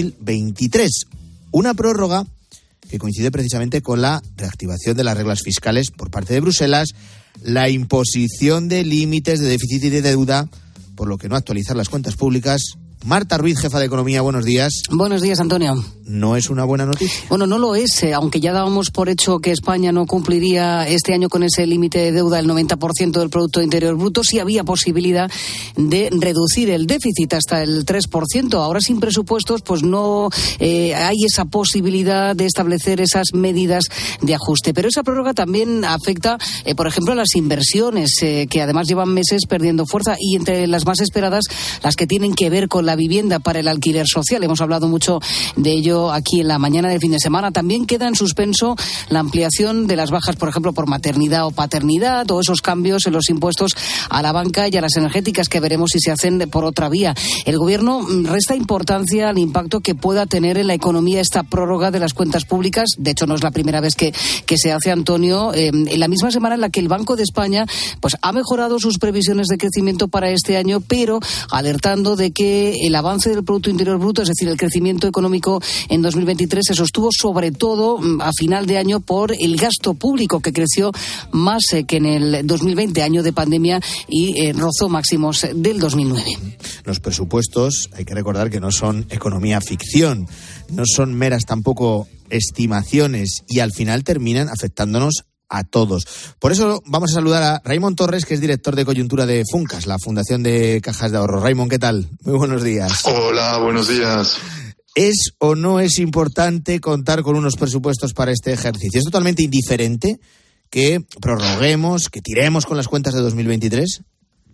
2023. Una prórroga que coincide precisamente con la reactivación de las reglas fiscales por parte de Bruselas, la imposición de límites de déficit y de deuda, por lo que no actualizar las cuentas públicas. Marta Ruiz, jefa de Economía, buenos días. Buenos días, Antonio. ¿No es una buena noticia? Bueno, no lo es, aunque ya dábamos por hecho que España no cumpliría este año con ese límite de deuda del 90% del Producto Interior Bruto, sí había posibilidad de reducir el déficit hasta el 3%. Ahora sin presupuestos, pues no hay esa posibilidad de establecer esas medidas de ajuste. Pero esa prórroga también afecta, por ejemplo, a las inversiones, que además llevan meses perdiendo fuerza, y entre las más esperadas, las que tienen que ver con la vivienda para el alquiler social. Hemos hablado mucho de ello aquí en la mañana del fin de semana. También queda en suspenso la ampliación de las bajas, por ejemplo, por maternidad o paternidad, o esos cambios en los impuestos a la banca y a las energéticas, que veremos si se hacen por otra vía. El Gobierno resta importancia al impacto que pueda tener en la economía esta prórroga de las cuentas públicas. De hecho, no es la primera vez que se hace, Antonio. En la misma semana en la que el Banco de España pues ha mejorado sus previsiones de crecimiento para este año, pero alertando de que el avance del Producto Interior Bruto, es decir, el crecimiento económico en 2023, se sostuvo sobre todo a final de año por el gasto público, que creció más que en el 2020, año de pandemia, y rozó máximos del 2009. Los presupuestos, hay que recordar que no son economía ficción, no son meras tampoco estimaciones, y al final terminan afectándonos a todos. Por eso vamos a saludar a Raimon Torres, que es director de coyuntura de Funcas, la Fundación de Cajas de Ahorro. Raimon, ¿qué tal? Muy buenos días. Hola, buenos días. ¿Es o no es importante contar con unos presupuestos para este ejercicio? ¿Es totalmente indiferente que prorroguemos, que tiremos con las cuentas de 2023?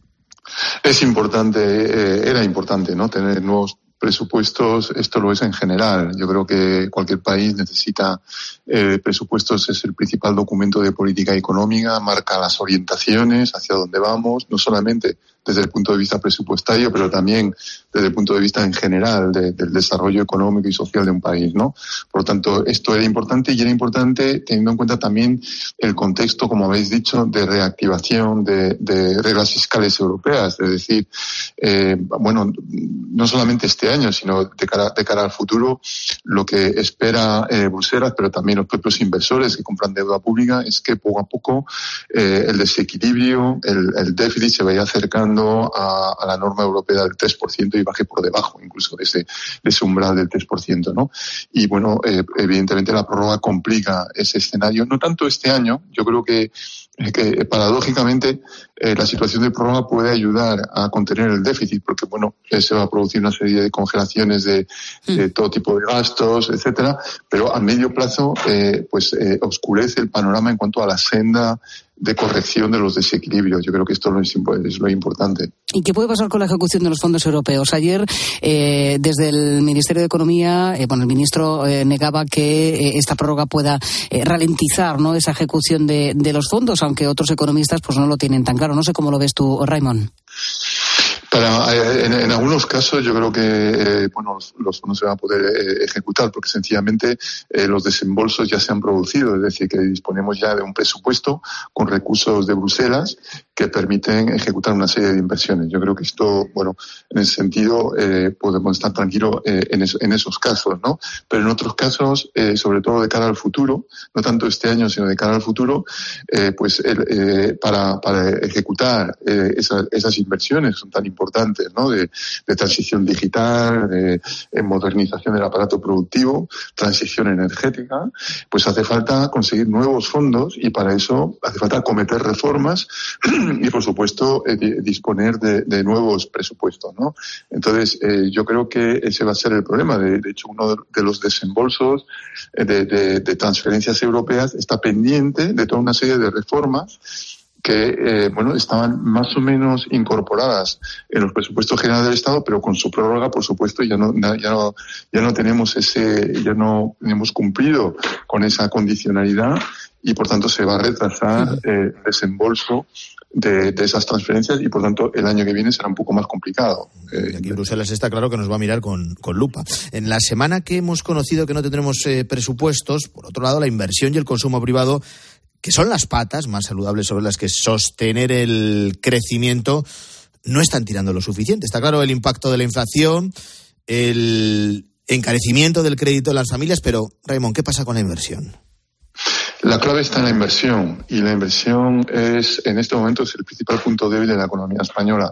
Es importante, era importante, ¿no?, tener nuevos presupuestos. Esto lo es en general. Yo creo que cualquier país necesita presupuestos. Es el principal documento de política económica, marca las orientaciones hacia dónde vamos, no solamente desde el punto de vista presupuestario, pero también desde el punto de vista en general del desarrollo económico y social de un país, ¿no? Por lo tanto, esto era importante, y era importante teniendo en cuenta también el contexto, como habéis dicho, de reactivación de reglas fiscales europeas. Es decir, no solamente este año, sino de cara al futuro, lo que espera Bruselas, pero también los propios inversores que compran deuda pública, es que poco a poco el desequilibrio, el déficit se vaya acercando a la norma europea del 3% y baje por debajo incluso de ese umbral del 3%, ¿no? Y bueno, evidentemente la prórroga complica ese escenario. No tanto este año, yo creo que paradójicamente la situación de prórroga puede ayudar a contener el déficit, porque bueno, se va a producir una serie de congelaciones de todo tipo de gastos, etcétera, pero a medio plazo oscurece el panorama en cuanto a la senda de corrección de los desequilibrios. Yo creo que esto es lo importante. ¿Y qué puede pasar con la ejecución de los fondos europeos? Ayer, desde el Ministerio de Economía, el ministro negaba que esta prórroga pueda ralentizar, ¿no?, esa ejecución de los fondos, aunque otros economistas pues no lo tienen tan claro. No sé cómo lo ves tú, Raimon. En algunos casos yo creo que los fondos se van a poder ejecutar, porque sencillamente los desembolsos ya se han producido, es decir, que disponemos ya de un presupuesto con recursos de Bruselas que permiten ejecutar una serie de inversiones. Yo creo que esto, en ese sentido podemos estar tranquilos en esos casos, ¿no? Pero en otros casos, sobre todo de cara al futuro, no tanto este año, sino de cara al futuro, para ejecutar esas inversiones que son tan importantes, ¿no?, de transición digital, de modernización del aparato productivo, transición energética, pues hace falta conseguir nuevos fondos, y para eso hace falta acometer reformas y, por supuesto, disponer de nuevos presupuestos, ¿no? Entonces, yo creo que ese va a ser el problema. De hecho, uno de los desembolsos de transferencias europeas está pendiente de toda una serie de reformas que estaban más o menos incorporadas en los presupuestos generales del Estado, pero con su prórroga, por supuesto, ya no tenemos ya no hemos cumplido con esa condicionalidad, y por tanto se va a retrasar el desembolso de esas transferencias, y por tanto el año que viene será un poco más complicado. Aquí en Bruselas está claro que nos va a mirar con lupa. En la semana que hemos conocido que no tendremos presupuestos, por otro lado, la inversión y el consumo privado, que son las patas más saludables sobre las que sostener el crecimiento, no están tirando lo suficiente. Está claro el impacto de la inflación, el encarecimiento del crédito de las familias, pero, Raimon, ¿qué pasa con la inversión? La clave está en la inversión, y la inversión en este momento es el principal punto débil de la economía española.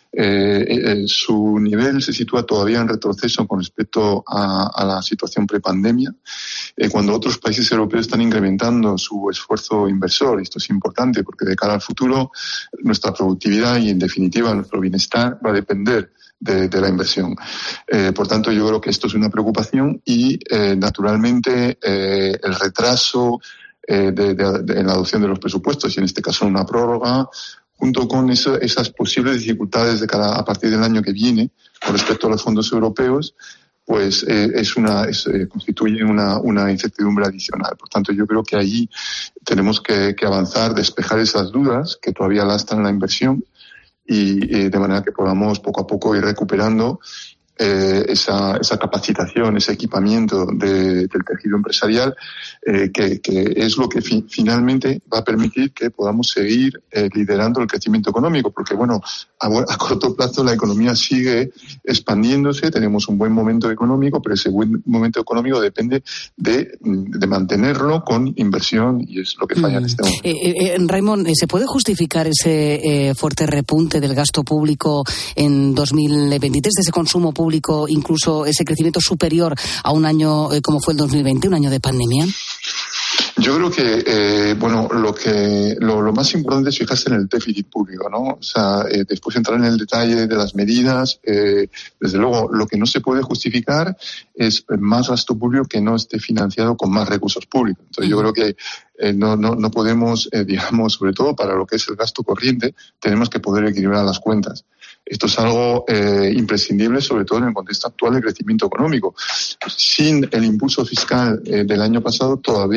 Su nivel se sitúa todavía en retroceso con respecto a la situación prepandemia, cuando otros países europeos están incrementando su esfuerzo inversor. Esto es importante porque de cara al futuro nuestra productividad y, en definitiva, nuestro bienestar va a depender de la inversión. Por tanto, yo creo que esto es una preocupación, y naturalmente el retraso en la adopción de los presupuestos, y en este caso una prórroga, junto con esas posibles dificultades de cara a partir del año que viene con respecto a los fondos europeos, pues constituye una incertidumbre adicional. Por tanto, yo creo que ahí tenemos que avanzar, despejar esas dudas que todavía lastran la inversión, y de manera que podamos poco a poco ir recuperando esa capacitación, ese equipamiento del tejido empresarial, que es lo que finalmente va a permitir que podamos seguir liderando el crecimiento económico, porque a corto plazo la economía sigue expandiéndose, tenemos un buen momento económico, pero ese buen momento económico depende de mantenerlo con inversión, y es lo que falla en este momento. Raimon, ¿se puede justificar ese fuerte repunte del gasto público en 2023, de ese consumo público, incluso ese crecimiento superior a un año como fue el 2020, un año de pandemia? Yo creo que lo más importante es fijarse en el déficit público, ¿no? O sea, después entrar en el detalle de las medidas. Desde luego, lo que no se puede justificar es más gasto público que no esté financiado con más recursos públicos. Entonces, yo creo que no podemos, sobre todo para lo que es el gasto corriente, tenemos que poder equilibrar las cuentas. Esto es algo imprescindible, sobre todo en el contexto actual de crecimiento económico. Sin el impulso fiscal del año pasado, todavía el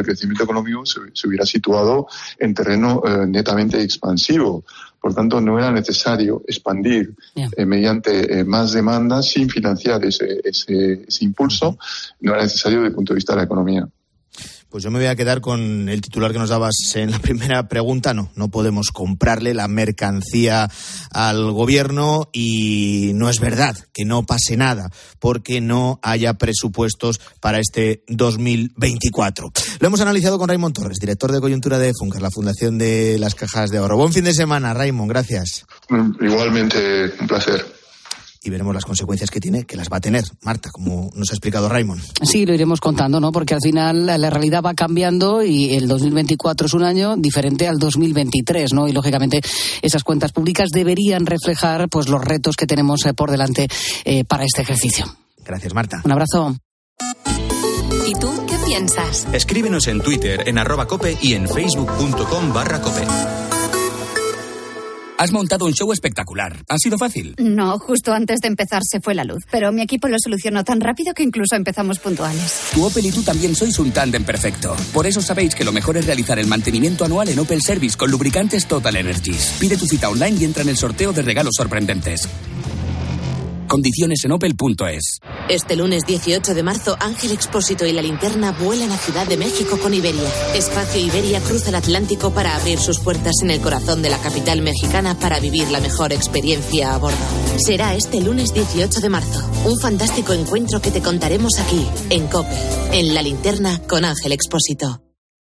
el crecimiento económico se hubiera situado en terreno netamente expansivo. Por tanto, no era necesario expandir mediante más demanda sin financiar ese impulso. No era necesario desde el punto de vista de la economía. Pues yo me voy a quedar con el titular que nos dabas en la primera pregunta. No podemos comprarle la mercancía al gobierno y no es verdad que no pase nada porque no haya presupuestos para este 2024. Lo hemos analizado con Raimon Torres, director de coyuntura de Funker, la Fundación de las Cajas de Ahorro. Buen fin de semana, Raimon, gracias. Igualmente, un placer. Y veremos las consecuencias que tiene, que las va a tener, Marta, como nos ha explicado Raimon. Sí, lo iremos contando, ¿no? Porque al final la realidad va cambiando y el 2024 es un año diferente al 2023, ¿no? Y lógicamente esas cuentas públicas deberían reflejar pues los retos que tenemos por delante para este ejercicio. Gracias, Marta. Un abrazo. ¿Y tú qué piensas? Escríbenos en Twitter, en @cope y en facebook.com/cope. Has montado un show espectacular. ¿Ha sido fácil? No, justo antes de empezar se fue la luz. Pero mi equipo lo solucionó tan rápido que incluso empezamos puntuales. Tu Opel y tú también sois un tándem perfecto. Por eso sabéis que lo mejor es realizar el mantenimiento anual en Opel Service con lubricantes Total Energies. Pide tu cita online y entra en el sorteo de regalos sorprendentes. Condiciones en opel.es. Este lunes 18 de marzo, Ángel Expósito y La Linterna vuelan a Ciudad de México con Iberia. Espacio Iberia cruza el Atlántico para abrir sus puertas en el corazón de la capital mexicana para vivir la mejor experiencia a bordo. Será este lunes 18 de marzo. Un fantástico encuentro que te contaremos aquí, en COPE, en La Linterna con Ángel Expósito.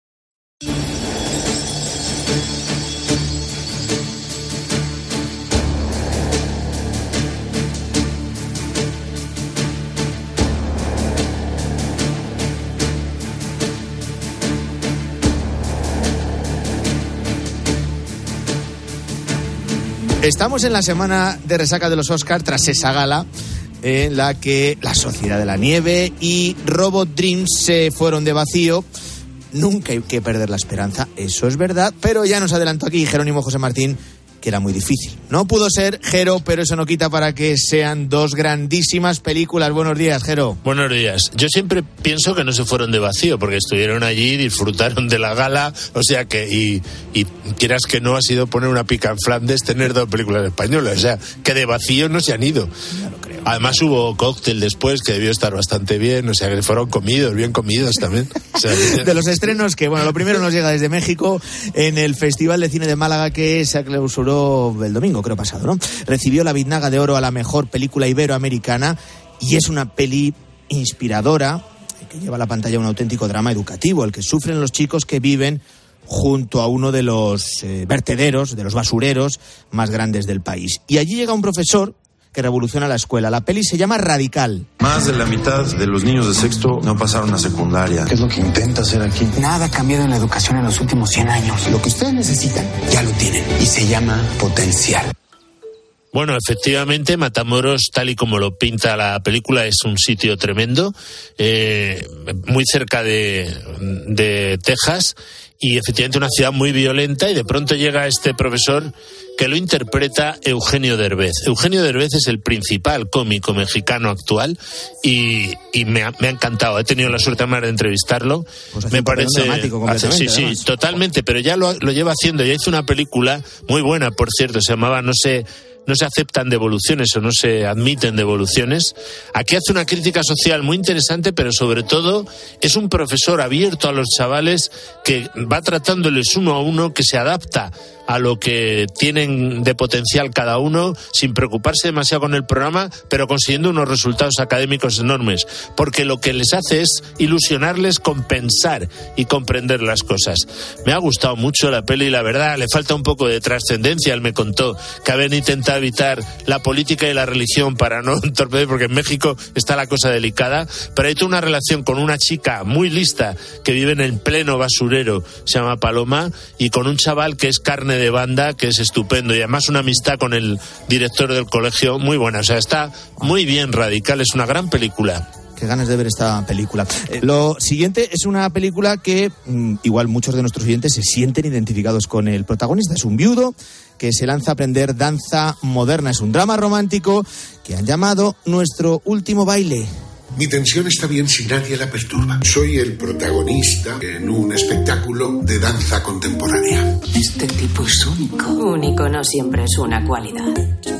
Estamos en la semana de resaca de los Oscars tras esa gala en la que La Sociedad de la Nieve y Robot Dreams se fueron de vacío. Nunca hay que perder la esperanza, eso es verdad, pero ya nos adelantó aquí Jerónimo José Martín que era muy difícil. No pudo ser, Jero, pero eso no quita para que sean dos grandísimas películas. Buenos días, Jero. Buenos días. Yo siempre pienso que no se fueron de vacío, porque estuvieron allí, disfrutaron de la gala, o sea que, y quieras que no, ha sido poner una pica en Flandes tener dos películas españolas, o sea, que de vacío no se han ido. Ya lo creo. Además hubo cóctel después, que debió estar bastante bien, o sea, que fueron comidos, bien comidos también. O sea, de los estrenos que, bueno, lo primero nos llega desde México, en el Festival de Cine de Málaga que se clausuró el domingo, creo pasado, ¿no? Recibió la Biznaga de Oro a la mejor película iberoamericana y es una peli inspiradora que lleva a la pantalla un auténtico drama educativo, el que sufren los chicos que viven junto a uno de los vertederos, de los basureros más grandes del país. Y allí llega un profesor que revoluciona la escuela. La peli se llama Radical. Más de la mitad de los niños de sexto no pasaron a secundaria. ¿Qué es lo que intenta hacer aquí? Nada ha cambiado en la educación en los últimos 100 años. Lo que ustedes necesitan, ya lo tienen. Y se llama potencial. Bueno, efectivamente, Matamoros, tal y como lo pinta la película, es un sitio tremendo, muy cerca de Texas, y efectivamente una ciudad muy violenta, y de pronto llega este profesor que lo interpreta Eugenio Derbez. Eugenio Derbez es el principal cómico mexicano actual y me ha encantado. He tenido la suerte además de entrevistarlo. Pues me parece sí, además. Totalmente, pero ya lo lleva haciendo. Ya hizo una película muy buena, por cierto, se llamaba No se aceptan devoluciones o no se admiten devoluciones. Aquí hace una crítica social muy interesante, pero sobre todo es un profesor abierto a los chavales que va tratándoles uno a uno, que se adapta a lo que tienen de potencial cada uno, sin preocuparse demasiado con el programa, pero consiguiendo unos resultados académicos enormes, porque lo que les hace es ilusionarles con pensar y comprender las cosas. Me ha gustado mucho la peli y la verdad le falta un poco de trascendencia. Él me contó que habían intentado evitar la política y la religión para no entorpecer, porque en México está la cosa delicada, pero hay toda una relación con una chica muy lista que vive en el pleno basurero, se llama Paloma, y con un chaval que es carne de banda, que es estupendo, y además una amistad con el director del colegio muy buena. O sea, está muy bien. Radical es una gran película. Qué ganas de ver esta película. Lo siguiente es una película que igual muchos de nuestros oyentes se sienten identificados con el protagonista. Es un viudo que se lanza a aprender danza moderna. Es un drama romántico que han llamado Nuestro último baile. Mi tensión está bien si nadie la perturba. Soy el protagonista en un espectáculo de danza contemporánea. Este tipo es único. Único no siempre es una cualidad.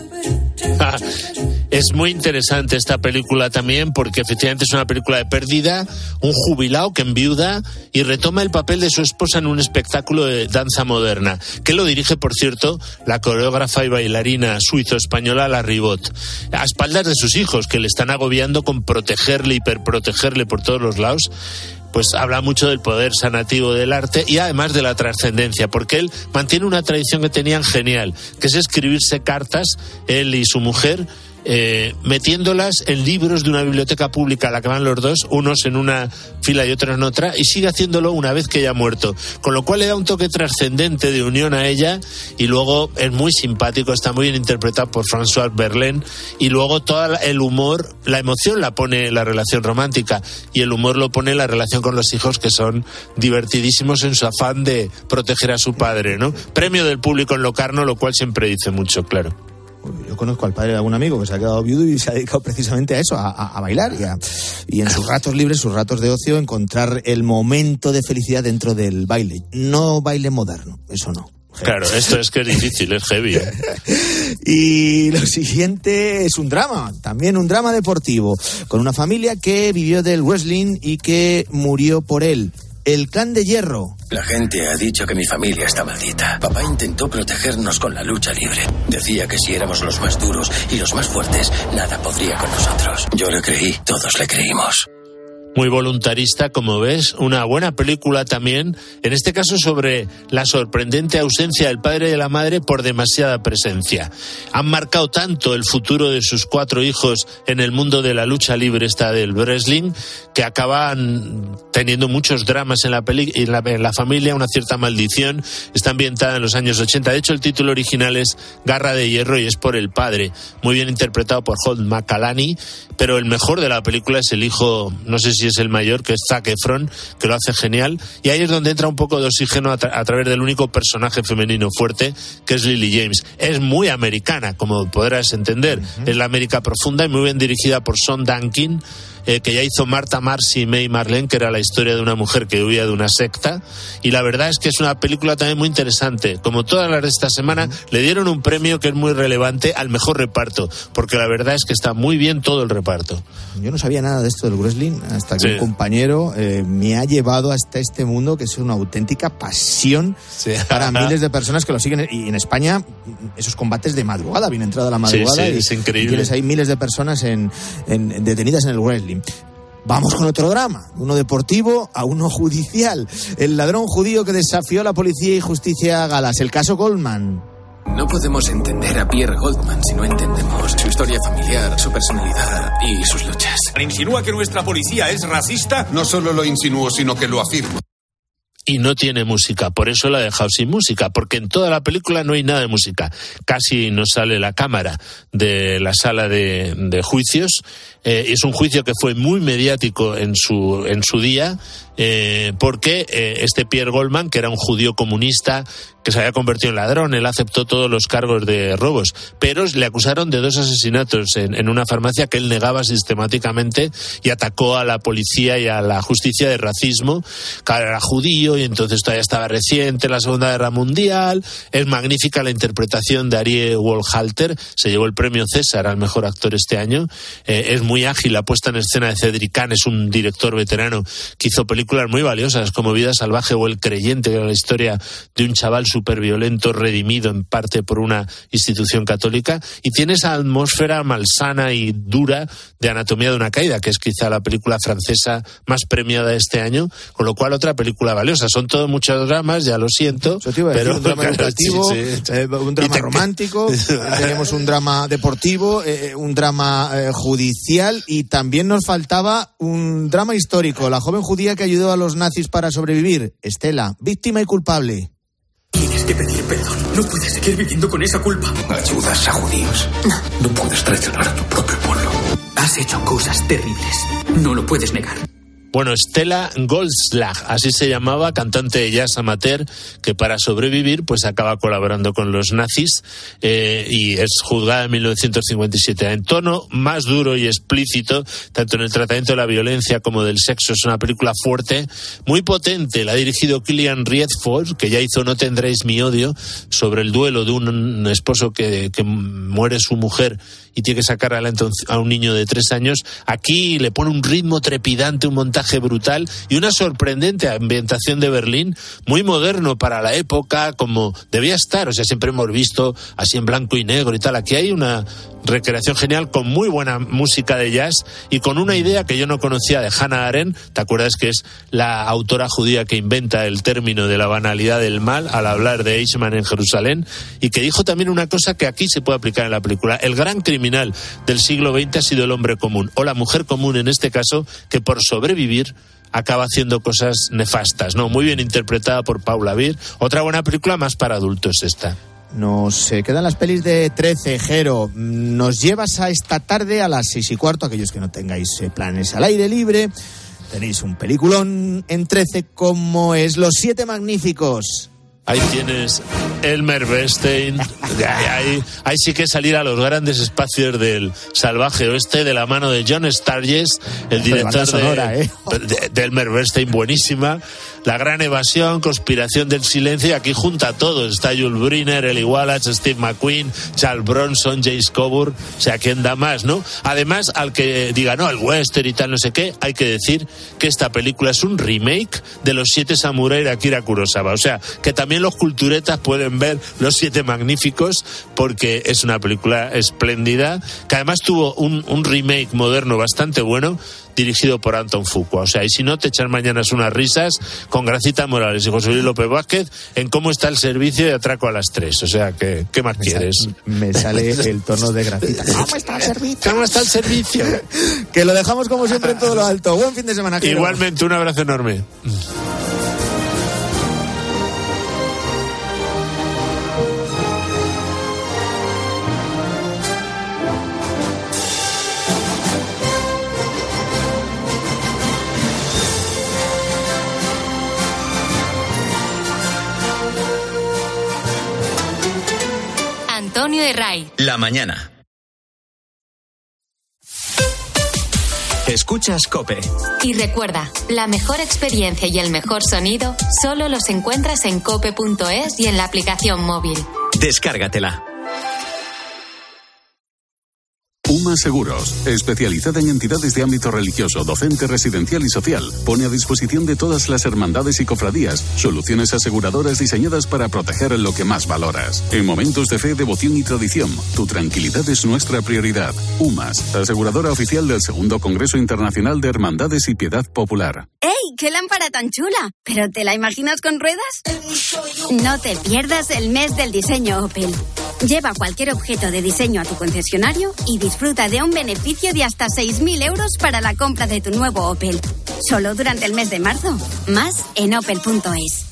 Es muy interesante esta película también porque efectivamente es una película de pérdida, un jubilado que enviuda y retoma el papel de su esposa en un espectáculo de danza moderna, que lo dirige, por cierto, la coreógrafa y bailarina suizo-española La Ribot, a espaldas de sus hijos, que le están agobiando con protegerle, hiperprotegerle por todos los lados. Pues habla mucho del poder sanativo del arte y además de la trascendencia, porque él mantiene una tradición que tenían genial, que es escribirse cartas, él y su mujer, metiéndolas en libros de una biblioteca pública a la que van los dos, unos en una fila y otros en otra, y sigue haciéndolo una vez que ella ha muerto, con lo cual le da un toque trascendente de unión a ella, y luego es muy simpático, está muy bien interpretado por François Berlin, y luego todo el humor, la emoción la pone la relación romántica, y el humor lo pone la relación con los hijos, que son divertidísimos en su afán de proteger a su padre, ¿no? Premio del público en Locarno, lo cual siempre dice mucho, claro. Yo conozco al padre de algún amigo que se ha quedado viudo y se ha dedicado precisamente a eso, a bailar y en sus ratos libres, sus ratos de ocio, encontrar el momento de felicidad dentro del baile. No baile moderno, eso no. Claro, esto es que es difícil, es heavy. Y lo siguiente es un drama, también un drama deportivo, con una familia que vivió del wrestling y que murió por él. El Clan de Hierro. La gente ha dicho que mi familia está maldita. Papá intentó protegernos con la lucha libre. Decía que si éramos los más duros y los más fuertes, nada podría con nosotros. Yo le creí, todos le creímos. Muy voluntarista, como ves, una buena película también, en este caso sobre la sorprendente ausencia del padre y de la madre por demasiada presencia. Han marcado tanto el futuro de sus 4 hijos en el mundo de la lucha libre esta del wrestling, que acaban teniendo muchos dramas en la familia, una cierta maldición. Está ambientada en los años 80. De hecho, el título original es Garra de Hierro y es por el padre, muy bien interpretado por Holt McCallany, pero el mejor de la película es el hijo, no sé si es el mayor, que es Zac Efron, que lo hace genial, y ahí es donde entra un poco de oxígeno a través del único personaje femenino fuerte, que es Lily James. Es muy americana, como podrás entender. Es la América profunda y muy bien dirigida por Sean Duncan, que ya hizo Marta, Marcy, May, Marlene, que era la historia de una mujer que huía de una secta, y la verdad es que es una película también muy interesante. Como todas las de esta semana, le dieron un premio que es muy relevante al mejor reparto, porque la verdad es que está muy bien todo el reparto. Yo no sabía nada de esto del wrestling, hasta que un compañero me ha llevado hasta este mundo, que es una auténtica pasión para miles de personas que lo siguen, y en España esos combates de madrugada, bien entrada la madrugada, es increíble. Y tienes ahí miles de personas detenidas en el wrestling. Vamos con otro drama, uno deportivo a uno judicial. El ladrón judío que desafió a la policía y justicia a galas, el caso Goldman. No podemos entender a Pierre Goldman si no entendemos su historia familiar, su personalidad y sus luchas. ¿Insinúa que nuestra policía es racista? No solo lo insinúo, sino que lo afirmo. Y no tiene música, por eso la he dejado sin música, porque en toda la película no hay nada de música. Casi no sale la cámara de la sala de juicios. Es un juicio que fue muy mediático en su día, porque este Pierre Goldman, que era un judío comunista que se había convertido en ladrón, él aceptó todos los cargos de robos, pero le acusaron de 2 asesinatos en una farmacia que él negaba sistemáticamente, y atacó a la policía y a la justicia de racismo. Claro, era judío y entonces todavía estaba reciente la Segunda Guerra Mundial. Es magnífica la interpretación de Ariel Wolhalter, se llevó el premio César al mejor actor este año. Es muy ágil la puesta en escena de Cedric Kahn, es un director veterano que hizo películas muy valiosas como Vida Salvaje o El Creyente, que era la historia de un chaval súper violento, redimido en parte por una institución católica, y tiene esa atmósfera malsana y dura de Anatomía de una caída, que es quizá la película francesa más premiada este año, con lo cual otra película valiosa. Son todos muchos dramas, ya lo siento, pero un drama educativo, un drama romántico, tenemos un drama deportivo, un drama judicial, y también nos faltaba un drama histórico, la joven judía que ayudó a los nazis para sobrevivir, Estela, víctima y culpable. Tienes que pedir perdón. No puedes seguir viviendo con esa culpa. ¿Ayudas a judíos? No puedes traicionar a tu propio pueblo. Has hecho cosas terribles. No lo puedes negar. Bueno, Stella Goldschlag, así se llamaba, cantante de jazz amateur, que para sobrevivir pues acaba colaborando con los nazis y es juzgada en 1957. En tono más duro y explícito, tanto en el tratamiento de la violencia como del sexo, es una película fuerte, muy potente. La ha dirigido Killian Riedford, que ya hizo No tendréis mi odio, sobre el duelo de un esposo que muere su mujer y tiene que sacar a un niño de 3 años. Aquí le pone un ritmo trepidante, un montaje brutal y una sorprendente ambientación de Berlín, muy moderno para la época, como debía estar. O sea, siempre hemos visto así en blanco y negro y tal. Aquí hay una recreación genial con muy buena música de jazz y con una idea que yo no conocía de Hannah Arendt. ¿Te acuerdas que es la autora judía que inventa el término de la banalidad del mal al hablar de Eichmann en Jerusalén? Y que dijo también una cosa que aquí se puede aplicar en la película: el gran criminal del siglo XX ha sido el hombre común, o la mujer común en este caso, que por sobrevivir acaba haciendo cosas nefastas, ¿no? Muy bien interpretada por Paula Beer. Otra buena película más para adultos esta. Nos quedan las pelis de 13, Jero. Nos llevas a esta tarde a las 6:15, aquellos que no tengáis planes al aire libre. Tenéis un peliculón en 13 como es Los Siete Magníficos. Ahí tienes Elmer Bernstein. Ahí sí que salir a los grandes espacios del salvaje oeste de la mano de John Sturges, el director de Elmer Bernstein, buenísima. La Gran Evasión, Conspiración del Silencio, y aquí junta a todos. Está Yul Brynner, Eli Wallach, Steve McQueen, Charles Bronson, James Coburn. O sea, ¿quién da más, no? Además, al que diga, no, el western y tal, no sé qué, hay que decir que esta película es un remake de Los Siete Samuráis de Akira Kurosawa. O sea, que también los culturetas pueden ver Los Siete Magníficos, porque es una película espléndida, que además tuvo un remake moderno bastante bueno, dirigido por Anton Fuqua. O sea, y si no, te echan mañanas unas risas con Gracita Morales y José Luis López Vázquez en Cómo está el servicio de Atraco a las 3. O sea, ¿qué más quieres? Me sale el tono de Gracita. ¿Cómo está el servicio? ¿Cómo está el servicio? Que lo dejamos como siempre en todo lo alto. Buen fin de semana, Giro. Igualmente, un abrazo enorme. Antonio Herray. La mañana. Escuchas COPE. Y recuerda, la mejor experiencia y el mejor sonido solo los encuentras en cope.es y en la aplicación móvil. Descárgatela. UMA Seguros, especializada en entidades de ámbito religioso, docente, residencial y social, pone a disposición de todas las hermandades y cofradías soluciones aseguradoras diseñadas para proteger lo que más valoras. En momentos de fe, devoción y tradición, tu tranquilidad es nuestra prioridad. UMAS, aseguradora oficial del Segundo Congreso Internacional de Hermandades y Piedad Popular. ¡Ey! ¡Qué lámpara tan chula! ¿Pero te la imaginas con ruedas? No te pierdas el mes del diseño Opel. Lleva cualquier objeto de diseño a tu concesionario y disfruta de un beneficio de hasta 6.000 euros para la compra de tu nuevo Opel. Solo durante el mes de marzo. Más en opel.es.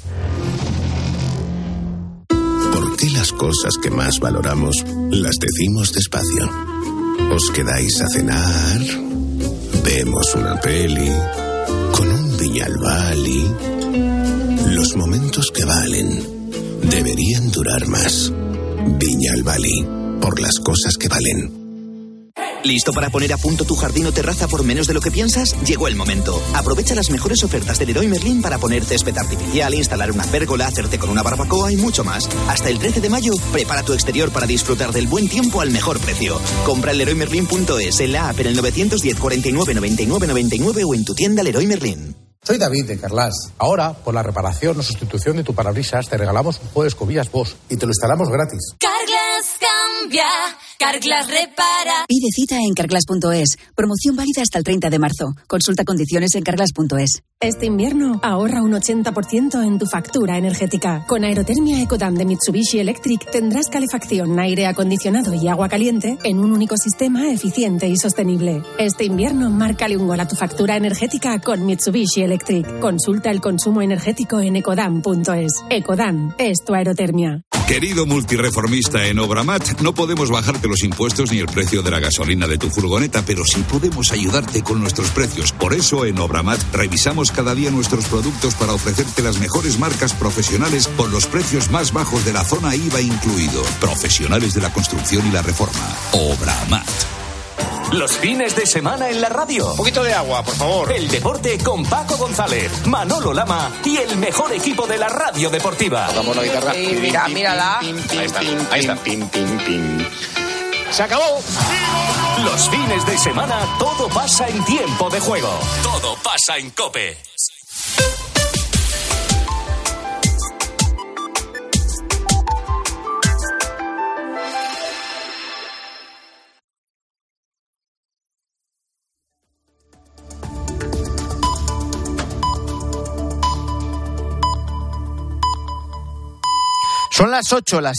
¿Por qué las cosas que más valoramos las decimos despacio? ¿Os quedáis a cenar? ¿Vemos una peli? ¿Con un Viñalbali? Los momentos que valen deberían durar más. Viñalbali, por las cosas que valen. ¿Listo para poner a punto tu jardín o terraza por menos de lo que piensas? Llegó el momento. Aprovecha las mejores ofertas de Leroy Merlin para poner césped artificial, instalar una pérgola, hacerte con una barbacoa y mucho más. Hasta el 13 de mayo, prepara tu exterior para disfrutar del buen tiempo al mejor precio. Compra en leroymerlin.es, en la app, en el 910 49 99 99 o en tu tienda Leroy Merlin. Soy David de Carglass. Ahora, por la reparación o sustitución de tu parabrisas, te regalamos un juego de escobillas Bosch y te lo instalamos gratis. Carglass cambia, Carglass repara. Pide cita en carglass.es. Promoción válida hasta el 30 de marzo. Consulta condiciones en carglass.es. Este invierno ahorra un 80% en tu factura energética. Con Aerotermia Ecodan de Mitsubishi Electric tendrás calefacción, aire acondicionado y agua caliente en un único sistema eficiente y sostenible. Este invierno márcale un gol a tu factura energética con Mitsubishi Electric. Consulta el consumo energético en ecodan.es. Ecodan es tu aerotermia. Querido multireformista en Obramat, no podemos bajarte los impuestos ni el precio de la gasolina de tu furgoneta, pero sí podemos ayudarte con nuestros precios. Por eso en Obramat revisamos cada día nuestros productos para ofrecerte las mejores marcas profesionales con los precios más bajos de la zona IVA incluido. Profesionales de la construcción y la reforma. Obramat. Los fines de semana en la radio. Un poquito de agua, por favor. El deporte con Paco González, Manolo Lama y el mejor equipo de la radio deportiva. Tocamos la guitarra. Mírala. Ahí está. Se acabó. Los fines de semana todo pasa en tiempo de juego. Todo pasa en COPE. Son las 8, las